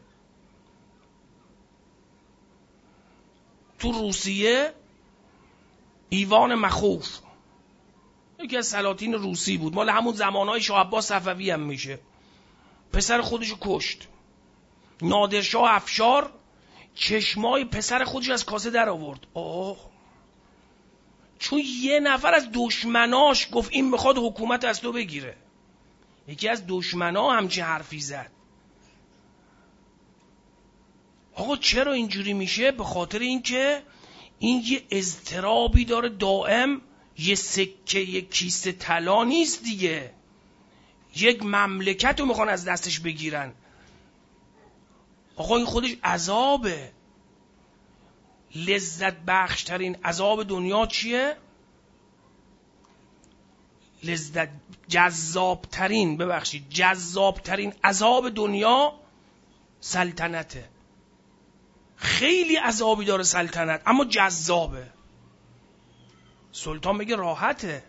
تو روسیه ایوان مخوف یکی از سلاطین روسی بود، مال همون زمانهای شاه عباس صفوی هم میشه. پسر خودشو کشت. نادرشاه افشار چشمای پسر خودش از کاسه در آورد. چون یه نفر از دشمناش گفت این میخواد حکومت از تو بگیره. یکی از دشمنا همچین حرفی زد. آقا چرا اینجوری میشه؟ به خاطر اینکه این یه اضطرابی داره دائم. یه سکه، یه کیسه طلا نیست دیگه، یک مملکت رو میخوان از دستش بگیرن. آقا این خودش عذابه. لذت بخشترین عذاب دنیا چیه؟ جذابترین عذاب دنیا سلطنته. خیلی عذابی داره سلطنت، اما جذابه. سلطان بگه راحته.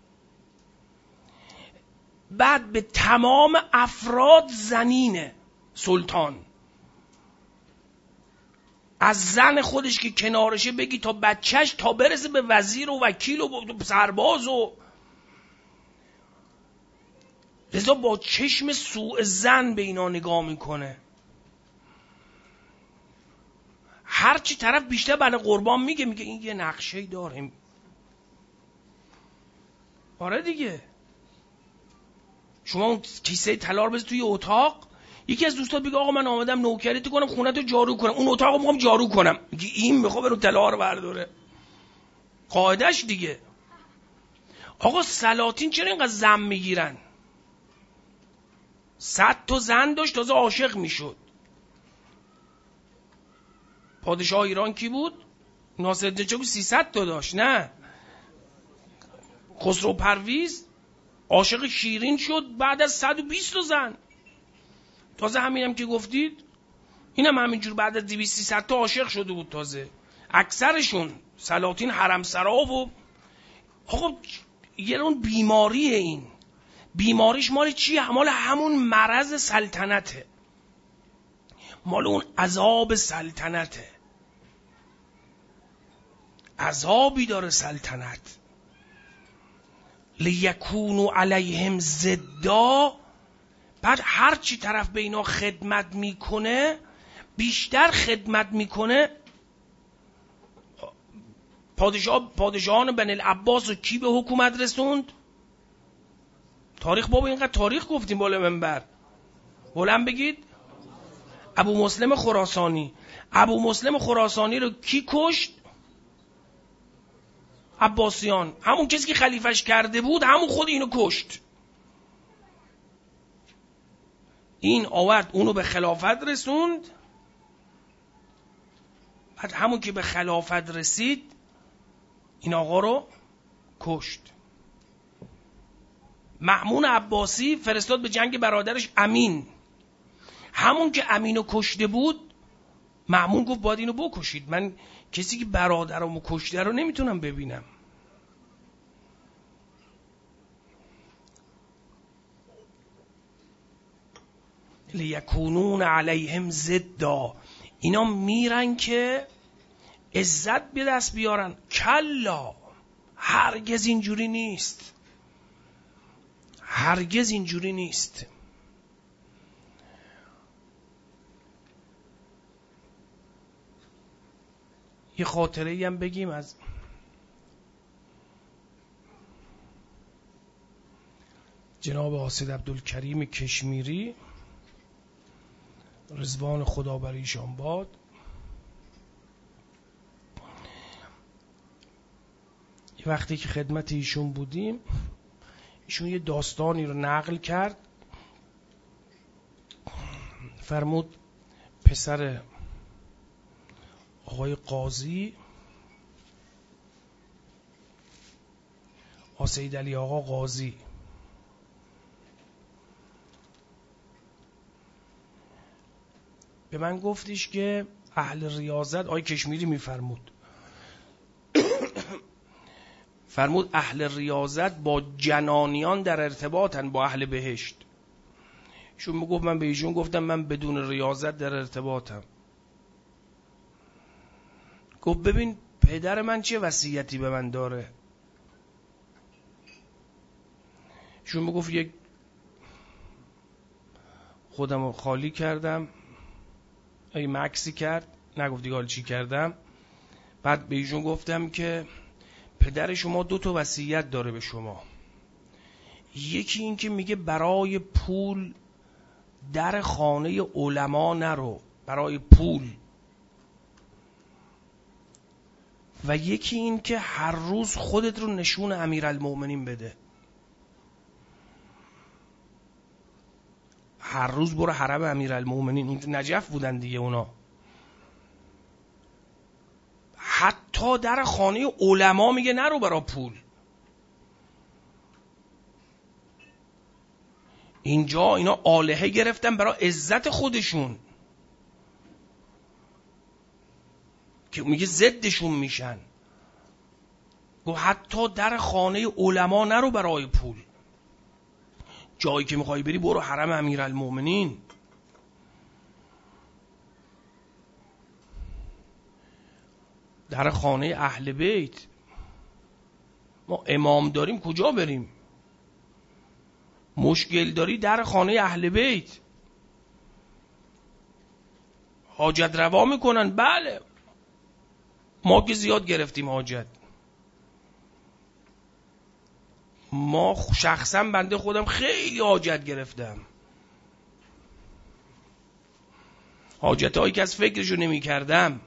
بعد به تمام افراد زنینه سلطان. از زن خودش که کنارشه بگی تا بچهش، تا برسه به وزیر و وکیل و سرباز و لذا با چشم سوء زن به اینا نگاه میکنه. هرچی طرف بیشتر بله قربان میگه این یه نقشه‌ای داره. آره دیگه. شما اون کیسه طلا رو بذار توی اتاق، یکی از دوستات بگه آقا من آمدم نوکریت کنم، خونت رو جارو کنم، اون اتاق رو میخوام جارو کنم، میگه این میخواد برو طلا رو برداره. قاعدش دیگه. آقا سلاطین چرا اینقدر زن میگیرن؟ 100 تا زن داشت، تازه عاشق میشد. پادشاه ایران کی بود؟ ناصرالدین چه بود؟ 300 تا داشت. نه، خسرو پرویز عاشق شیرین شد بعد از 120 تا زن. تازه همینم که گفتید، اینم همینجور بعد از 200-300 تا عاشق شده بود. تازه اکثرشون سلاطین حرم سرا و آقا یه اون بیماریه. این بیماریش مال چیه؟ مال همون مرض سلطنته، مال اون عذاب سلطنته. عذابی داره سلطنت. لیکونوا علیهم ضدا. بعد هر چی طرف به اینا خدمت میکنه، بیشتر خدمت میکنه. پادشاهان بنی العباس رو کی به حکومت رسوند؟ تاریخ بابا اینقدر تاریخ گفتیم بالا منبر. بلند بگید. ابو مسلم خراسانی. ابو مسلم خراسانی رو کی کشت؟ عباسیان. همون کسی که خلیفش کرده بود، همون خود اینو کشت. این آورد اونو به خلافت رسوند. بعد همون که به خلافت رسید این آقا رو کشت. مأمون عباسی فرستاد به جنگ برادرش امین. همون که امینو کشته بود، مأمون گفت باید اینو بکشید. من کسی که برادرمو کشته رو نمیتونم ببینم. لیکونون علیهم ضدا. اینا میرن که عزت به دست بیارن. کلا، هرگز اینجوری نیست. هرگز اینجوری نیست. یه خاطره هم بگیم از جناب حاسد عبدالکریم کشمیری، رضوان خدا بر ایشان باد. یه وقتی که خدمت ایشون بودیم، ایشون یه داستانی رو نقل کرد. فرمود پسر آقای قاضی، سید علی آقا قاضی، به من گفتش که اهل ریاضت، آقای کشمیری میفرمود فرمود اهل ریاضت با جنانیان در ارتباطن، با اهل بهشت. ایشون میگفت، من به ایشون گفتم من بدون ریاضت در ارتباطم. گفت ببین پدر من چه وصیتی به من داره. ایشون میگفت یک خودم رو خالی کردم، ای مکسی کرد، نگفت دیگه حال چی کردم. بعد به ایشون گفتم که پدر شما 2 وصیت داره به شما. یکی این که میگه برای پول در خانه علما نرو، برای پول. و یکی این که هر روز خودت رو نشون امیرالمومنین بده. هر روز برو حرم امیرالمومنین، اون نجف بودن دیگه اونا. حتی در خانه علما میگه نرو برای پول. اینجا اینا آلهه گرفتن برای عزت خودشون که میگه ضدشون میشن. گفت حتی در خانه علما نرو برای پول. جایی که میخوای بری برو حرم امیرالمومنین. در خانه اهل بیت ما امام داریم، کجا بریم؟ مشکل داری در خانه اهل بیت. حاجت روا میکنن، بله ما که زیاد گرفتیم حاجت. ما شخصا بنده خودم خیلی حاجت گرفتم، حاجت هایی که از فکرشو نمی کردم.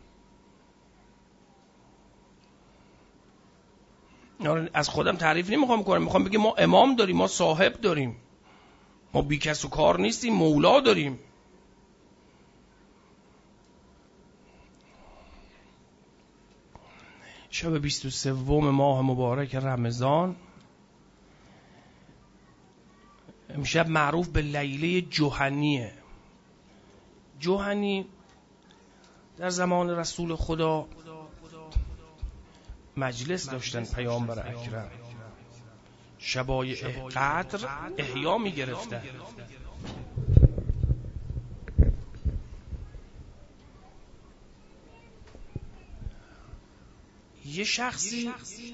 از خودم تعریف نمیخوام کنم، میخوام بگم ما امام داریم، ما صاحب داریم، ما بی کس و کار نیستیم، مولا داریم. شب 23 ماه مبارک رمضان، امشب معروف به لیله جهنیه. جهنی در زمان رسول خدا مجلس داشتن پیامبر اکرم، شبایع قدر احیا می گرفتن. یه شخصی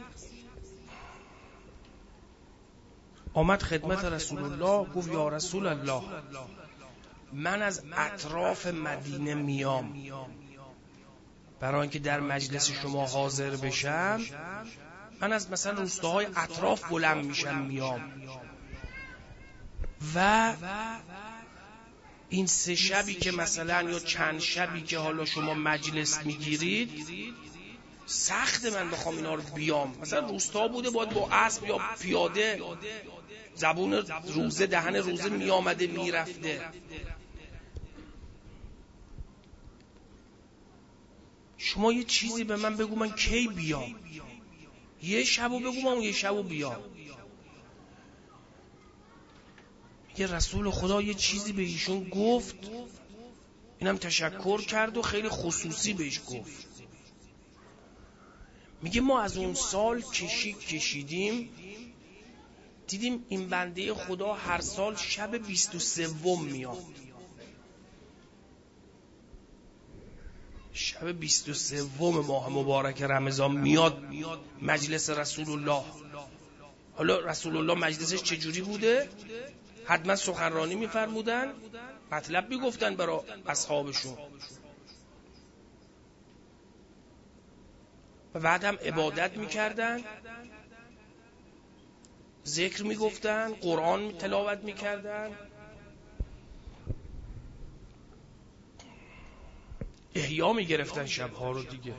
آمد خدمت رسول الله، گفت یا رسول الله من از اطراف مدینه میام، برای اینکه در مجلس شما حاضر بشم من از مثلا روستاهای اطراف بلند میشم میام و این 3 شبی که مثلا یا چند شبی که حالا شما مجلس میگیرید سخت من بخوام اینا رو بیام. مثلا روستا بوده باید با اسب یا پیاده زبون روزه دهن روزه میامده میرفته. شما یه چیزی به من بگو من کی بیام، یه شبو بگو من یه شبو بیام. میگه رسول خدا یه چیزی به ایشون گفت، اینم تشکر کرد و خیلی خصوصی بهش گفت. میگه ما از اون سال کشیدیم دیدیم این بنده خدا هر سال شب 23 میاد، شب 23 ماه مبارک رمضان میاد مجلس رسول الله. حالا رسول الله مجلسش چجوری بوده؟ حتما سخنرانی میفرمودن، مطلب میگفتن برای اصحابشون و بعد هم عبادت میکردن، ذکر میگفتن، قرآن تلاوت میکردن، احیا میگرفتن شبها رو دیگه.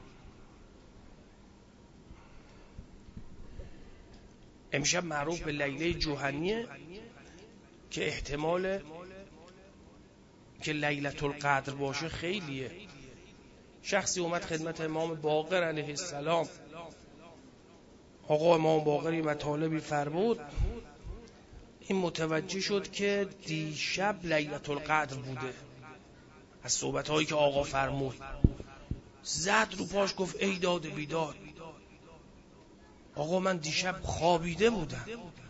امشب معروف به لیله جهنیه که احتمال که لیلة القدر باشه خیلیه. شخصی اومد خدمت امام باقر علیه السلام. آقا امام باقری مطالبی فرمود، این متوجه شد که دیشب لیلة القدر بوده از صحبت‌هایی که آقا فرمود. زد رو پاش گفت ای داد بیداد، آقا من دیشب خوابیده بودم،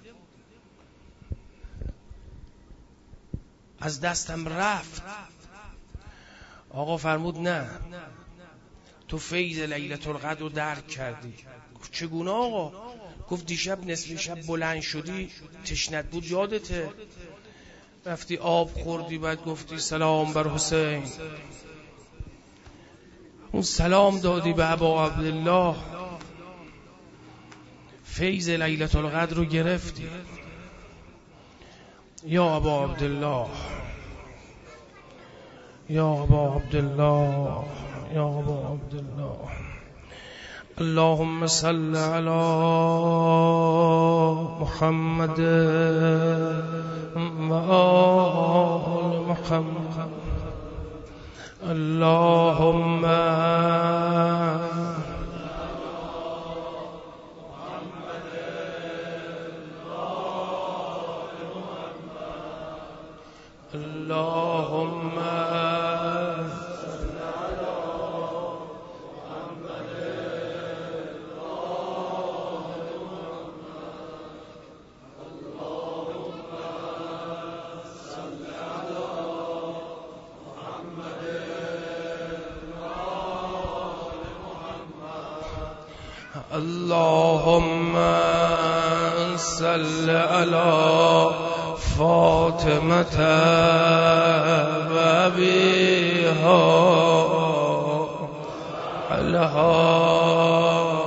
از دستم رفت. آقا فرمود نه، تو فیض لیلة القدر رو درک کردی. گفت چگونه آقا؟ گفت دیشب نصف شب بلند شدی، تشنت بود یادته، رفتی آب خوردی، بعد گفتی سلام بر حسین، اون سلام دادی به ابا عبدالله، فیض لیلة القدر رو گرفتی. یا ابا عبدالله، یا ابا عبدالله، یا ابا عبدالله، اللهم صل علی محمد و آل محمد. اللهم اللهم اللهم صل على فاطمة وأبيها علها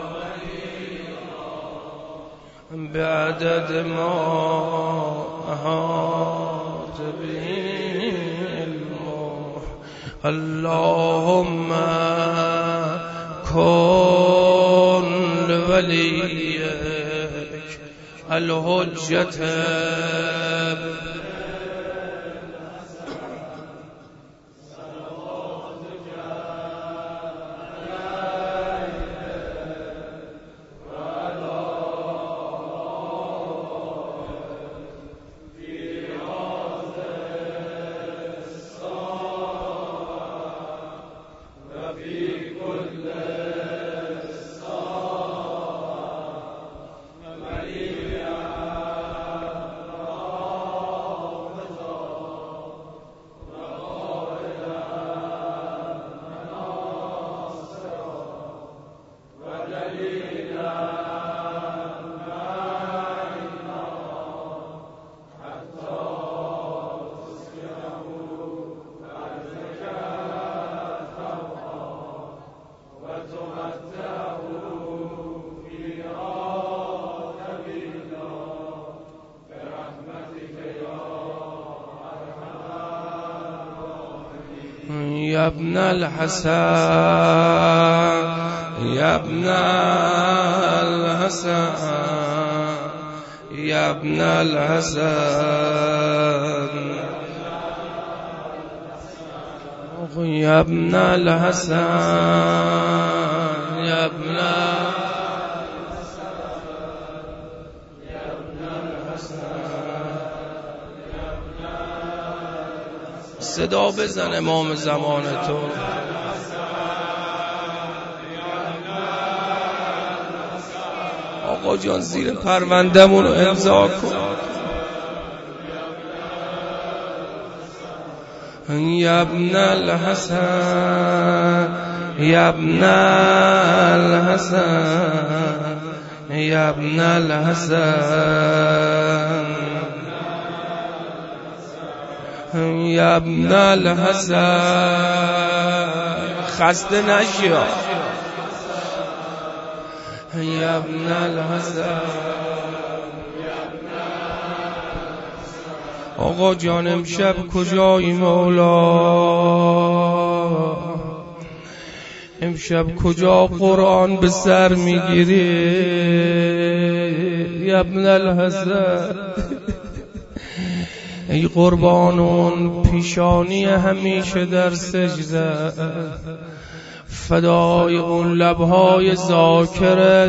بعدد ما أحاط به علمه. اللهم كن لوليك الحجة يا ابن الحسن يا ابن الحسن يا ابن الحسن يا ابن الحسن يا ابن صدا بزن امام زمان تو. آقا جان زیر پروندمون رو امضا کن. یا ابن الحسن یا ابن الحسن یا ابن الحسن یا ابن الحسن خسته نشی یا ابن الحسن. آقا جان امشب کجایی مولا؟ امشب کجا قرآن به سر میگیری؟ یا ابن الحسن ای قربانون پیشانی همیشه در سجده، فدای اون لبهای ذاکره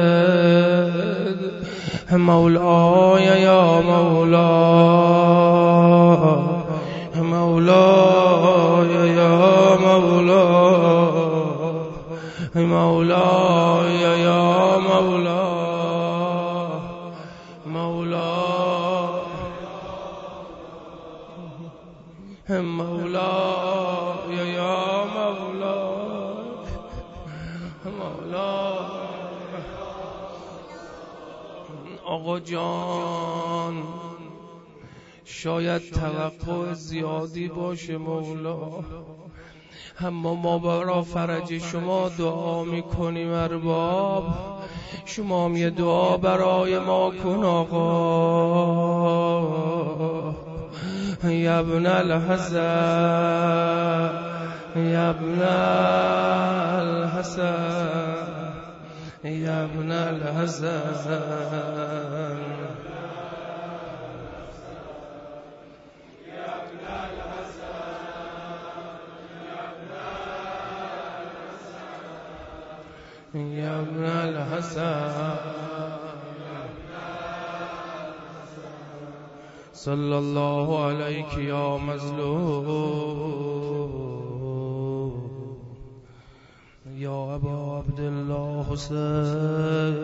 مولای یا مولا مولای یا مولا مولای یا مولا مولا مولای یا مولا مولا. آقا جان شاید توقع زیادی باشه مولا، اما ما برای فرج شما دعا میکنیم ارباب. شما هم یه دعا برای ما کن آقا. یا ابن الحسن یا ابن الحسن یا ابن الحسن يا ابن الحسن صلى الله عليك يا مظلوم يا أبا عبد الله حسين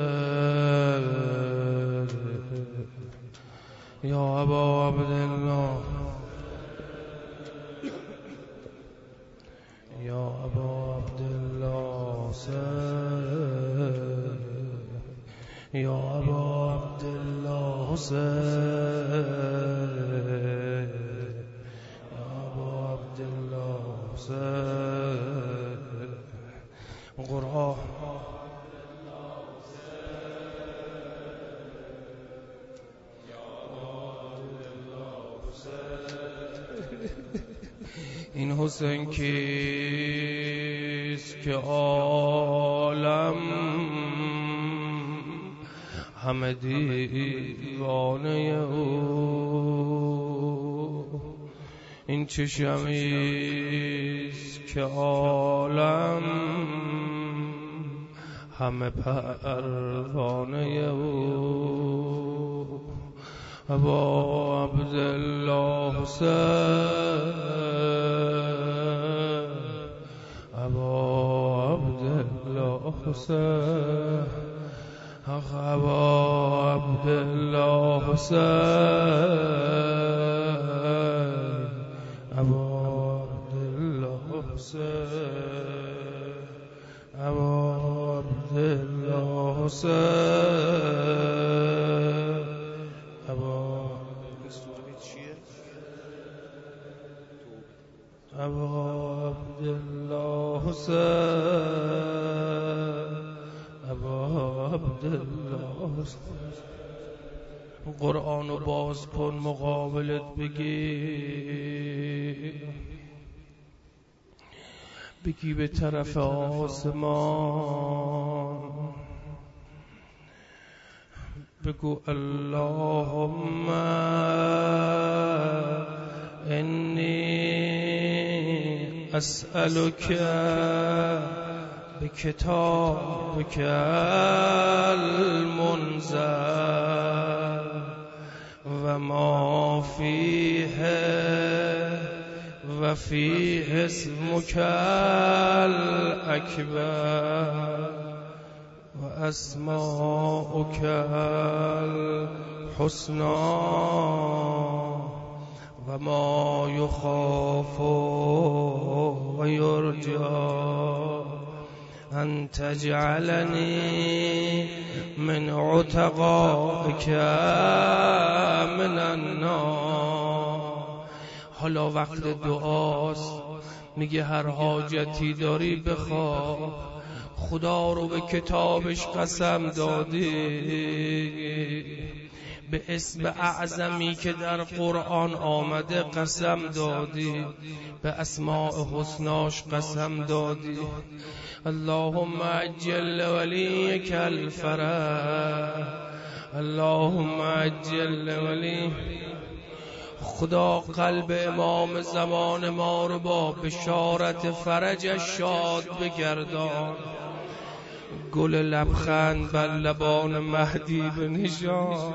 يا أبا عبد الله يا أبا عبد الله حسين يا أبا عبد الله حسين يا أبا عبد الله حسين قرآن این حسین کیست که عالم همه دیوانه او؟ این چه شمیست که عالم همه پروانه او؟ ابا عبدالله حسین ابا عبدالله حسین ابا عبدالله حسین ابا عبدالله حسین ابا عبدالله حسین ابا عبدالله حسین ابا عبدالله حسین. قرآنو باز کن مقابلت بگی به طرف آسمان بگو اللهم انی اسألك بکتابک المنزل و ما فیه و فیه اسمک الاکبر و اسماؤک الحسنى و ما یخاف و یرجى ان تجعلنی من عتقائک من النار. حالا وقت دعاست، میگه هر حاجتی داری بخواه. خدا رو به کتابش قسم دادی، به اسم اعظمی که در قرآن آمده قسم دادی، به اسماء حسناش قسم دادی. اللهم عجل ولیک الفرج اللهم عجل ولی. خدا قلب امام زمان ما رو با بشارت فرجش شاد بگردان. گل لبخند بر لبان مهدی بنشان.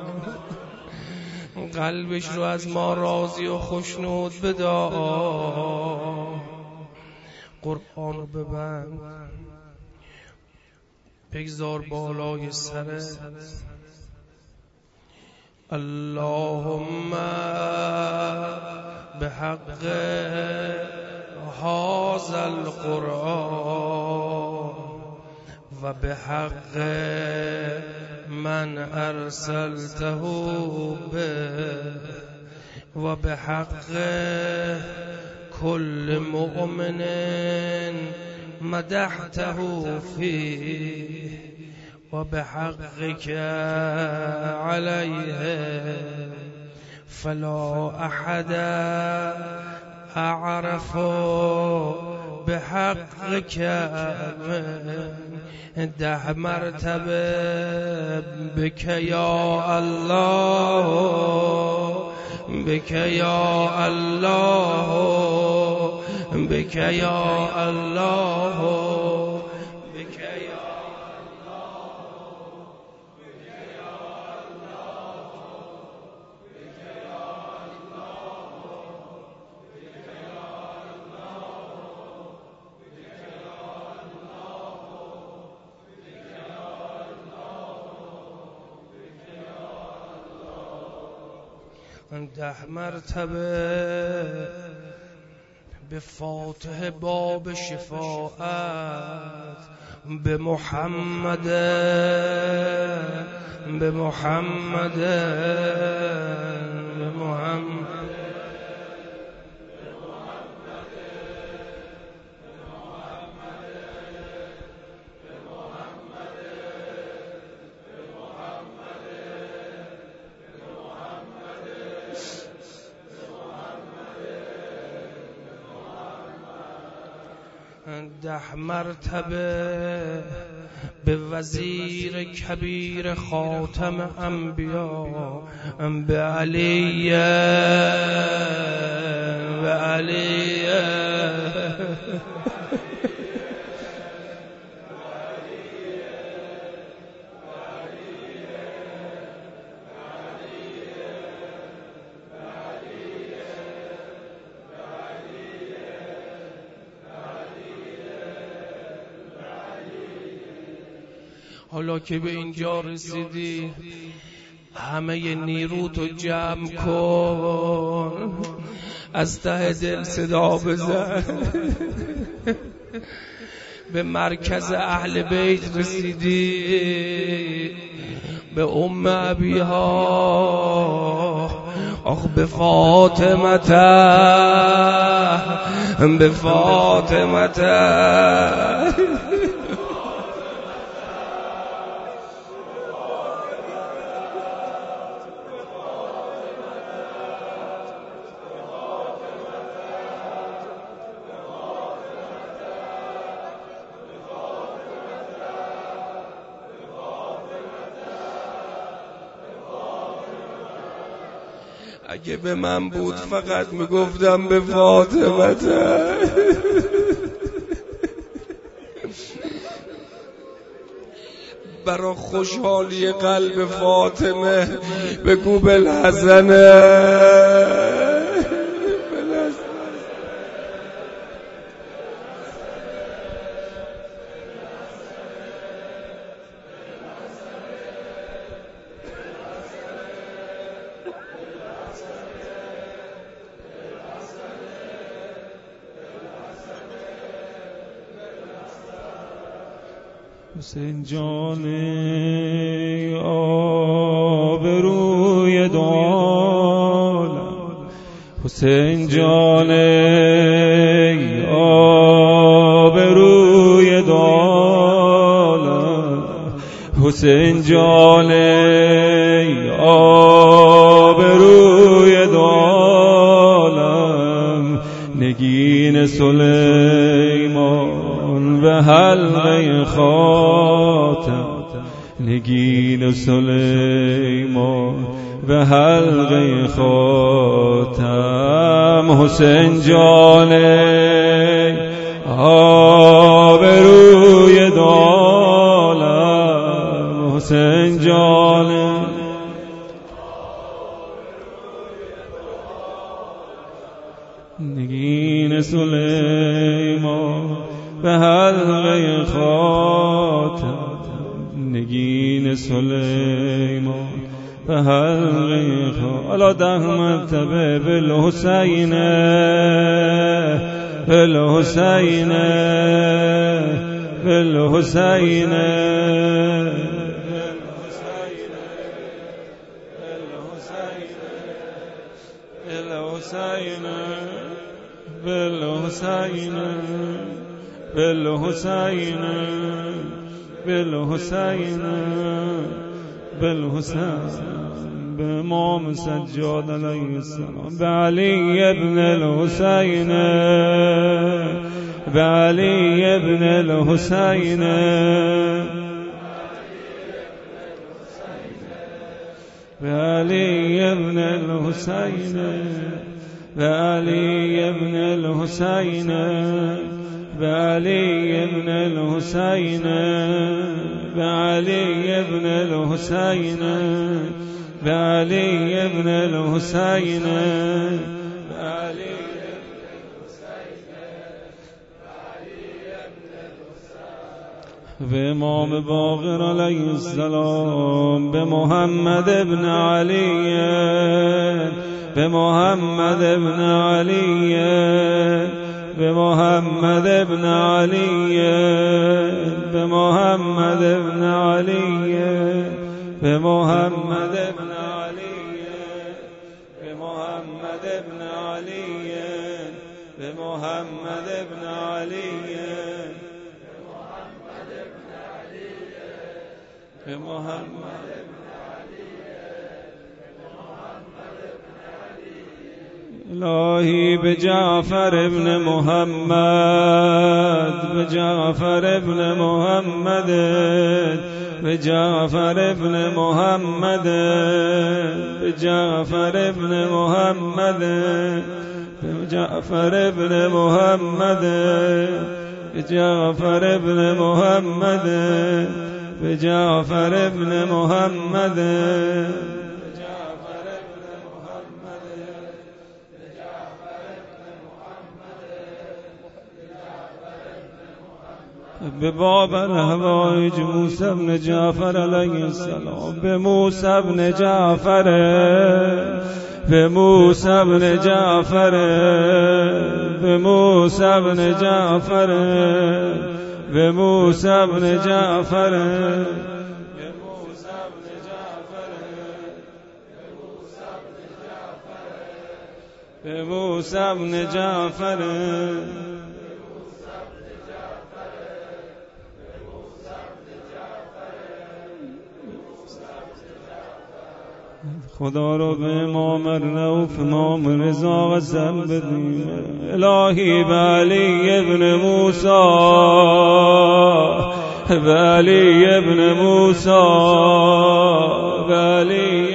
قلبش رو از ما راضی و خوشنود بدار. قرآن رو ببند، بگذار بالای سره. اللهم بحق هذا القرآن و بحق من ارسلته به و بحق كل مؤمن مدحته فيه و بحقك عليه فلا احد اعرف بحقك من 10 مرتبه بك يا الله، بك يا الله، بك يا الله، بك يا من 10 مرتبه به فاتح باب شفاعت به محمد، به محمد، به محمد، ده مرتبه به وزیر کبیر خاتم انبیا به علی، به علی، حالا که به اینجا رسیدی همه نیروتو جمع کن، از ته دل صدا بزن. به مرکز اهل بیت رسیدی، به ام ابیها، آخ به فاطمته، به فاطمته. اگه به من بود فقط میگفتم به فاطمه. برا خوشحالی قلب فاطمه بگو بالحسنه. حسین جان آبروی دو عالم، حسین جان آبروی دو عالم، حسین جان آبروی دو عالم، نگین سلیمان به حلقه خاتم، نگین سلیمان به حلقه خاتم حسین جان آبروی دو عالم حسین جان نگین سلیمان به حلقه خاتم نگین سلیمان به حلقه خاتم الا 10 مرتبه بالحسین بالحسین بالحسین بالحسین بالحسین بالحسین بالحسین بامام سجاد علیه السلام بعلی ابن الحسین بعلی ابن الحسین بعلی ابن الحسین بعلی ابن الحسین بعلی ابن الحسین بعلی ابن الحسین بعلی ابن الحسین به امام باقر علیه السلام به محمد ابن علی به محمد ابن علی به محمد ابن علی به محمد ابن علی به محمد ابن علی به محمد ابن علی به محمد ابن علی به محمد الهی به جعفر ابن محمد به جعفر ابن محمد به جعفر ابن محمد به جعفر ابن محمد به جعفر ابن محمد به جعفر ابن محمد به جعفر ابن محمد به بابر هوایج موسی بن جعفر علیه السلام به موسی بن جعفر به موسی بن جعفر به موسی بن جعفر به موسی بن جعفر به موسی بن جعفر خدا رو به امام رؤوف امام رضا قسم بدیم الهی به علی ابن موسی به علی ابن موسی به علی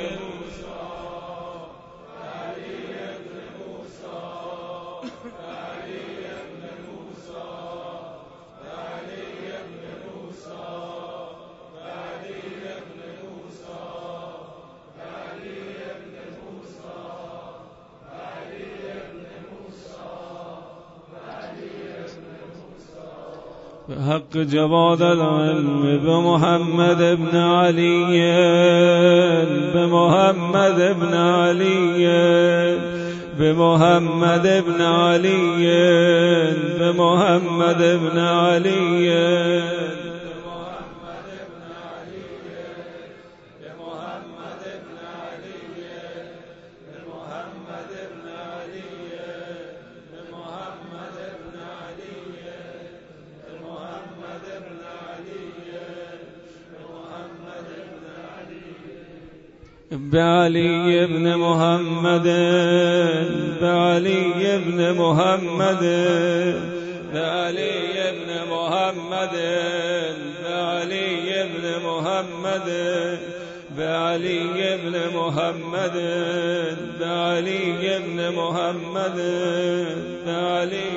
حق جواد العلم به محمد ابن علی به محمد ابن علی به محمد ابن علی به محمد ابن علی بعلی ابن محمد بعلی ابن محمد بعلی ابن محمد بعلی ابن محمد محمد بعلي ابن محمد بعلي ابن محمد بعلي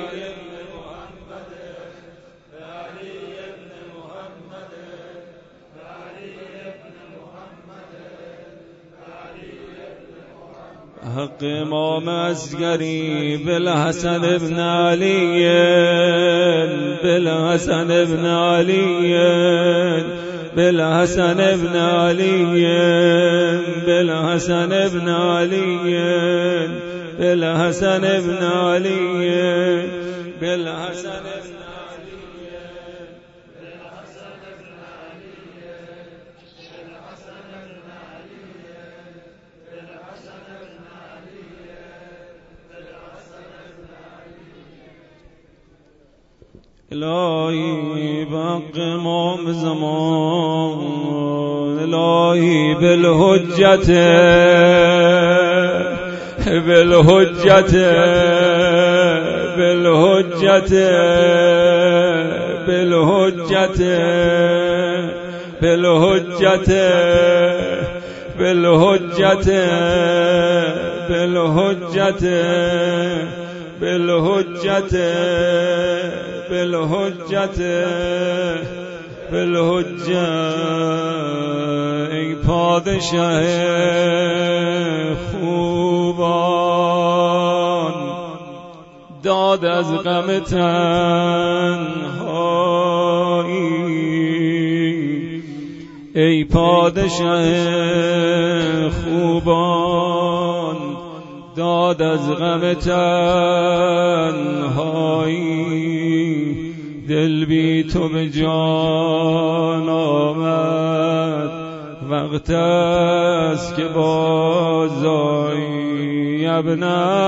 حق امام اصغری بالحسن ابن علی بالحسن ابن علی بالحسن ابن علی بالحسن ابن علی بالحسن ابن علی بالحسن الهی بق امام زمان الهی بالحجت بالحجت بالحجت بالحجت بالحجت بالحجت بالحجت بالحجت بالحجت بالحجت ای پادشاه خوبان داد از غم تنهایی ای پادشاه خوبان داد از غم تنهایی دل بی تو به جان آمد وقت است که بازآیی ابن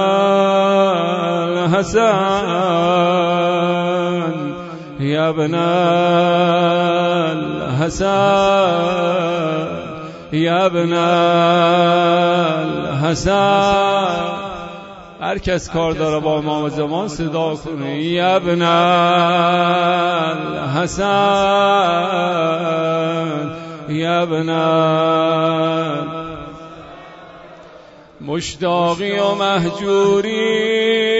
الحسن ابن الحسن ابن الحسن. هر کس کار داره با امام زمان صدا کنه یا ابن الحسن یا ابن مشتاقی و مهجوری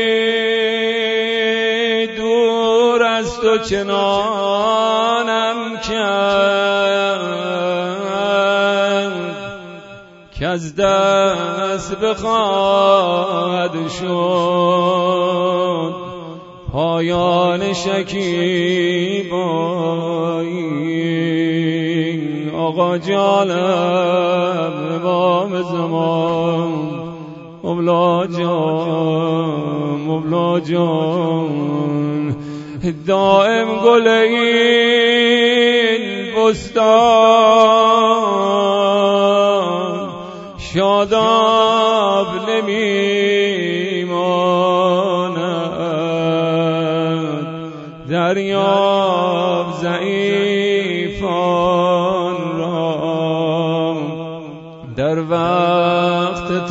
دور از تو چنانم کرد که از دست بخواهد شد پایان شکیبایی. آقا جانم امام زمان مولا جان مولا جان دائم گل این بستان شاداب نمیماند دریاب ضعیفان را در وقت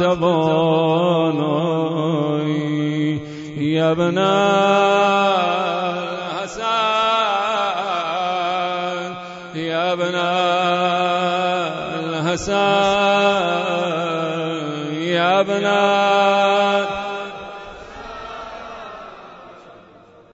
توانایی یا ابن الحسن یا ابن الحسن یا ابن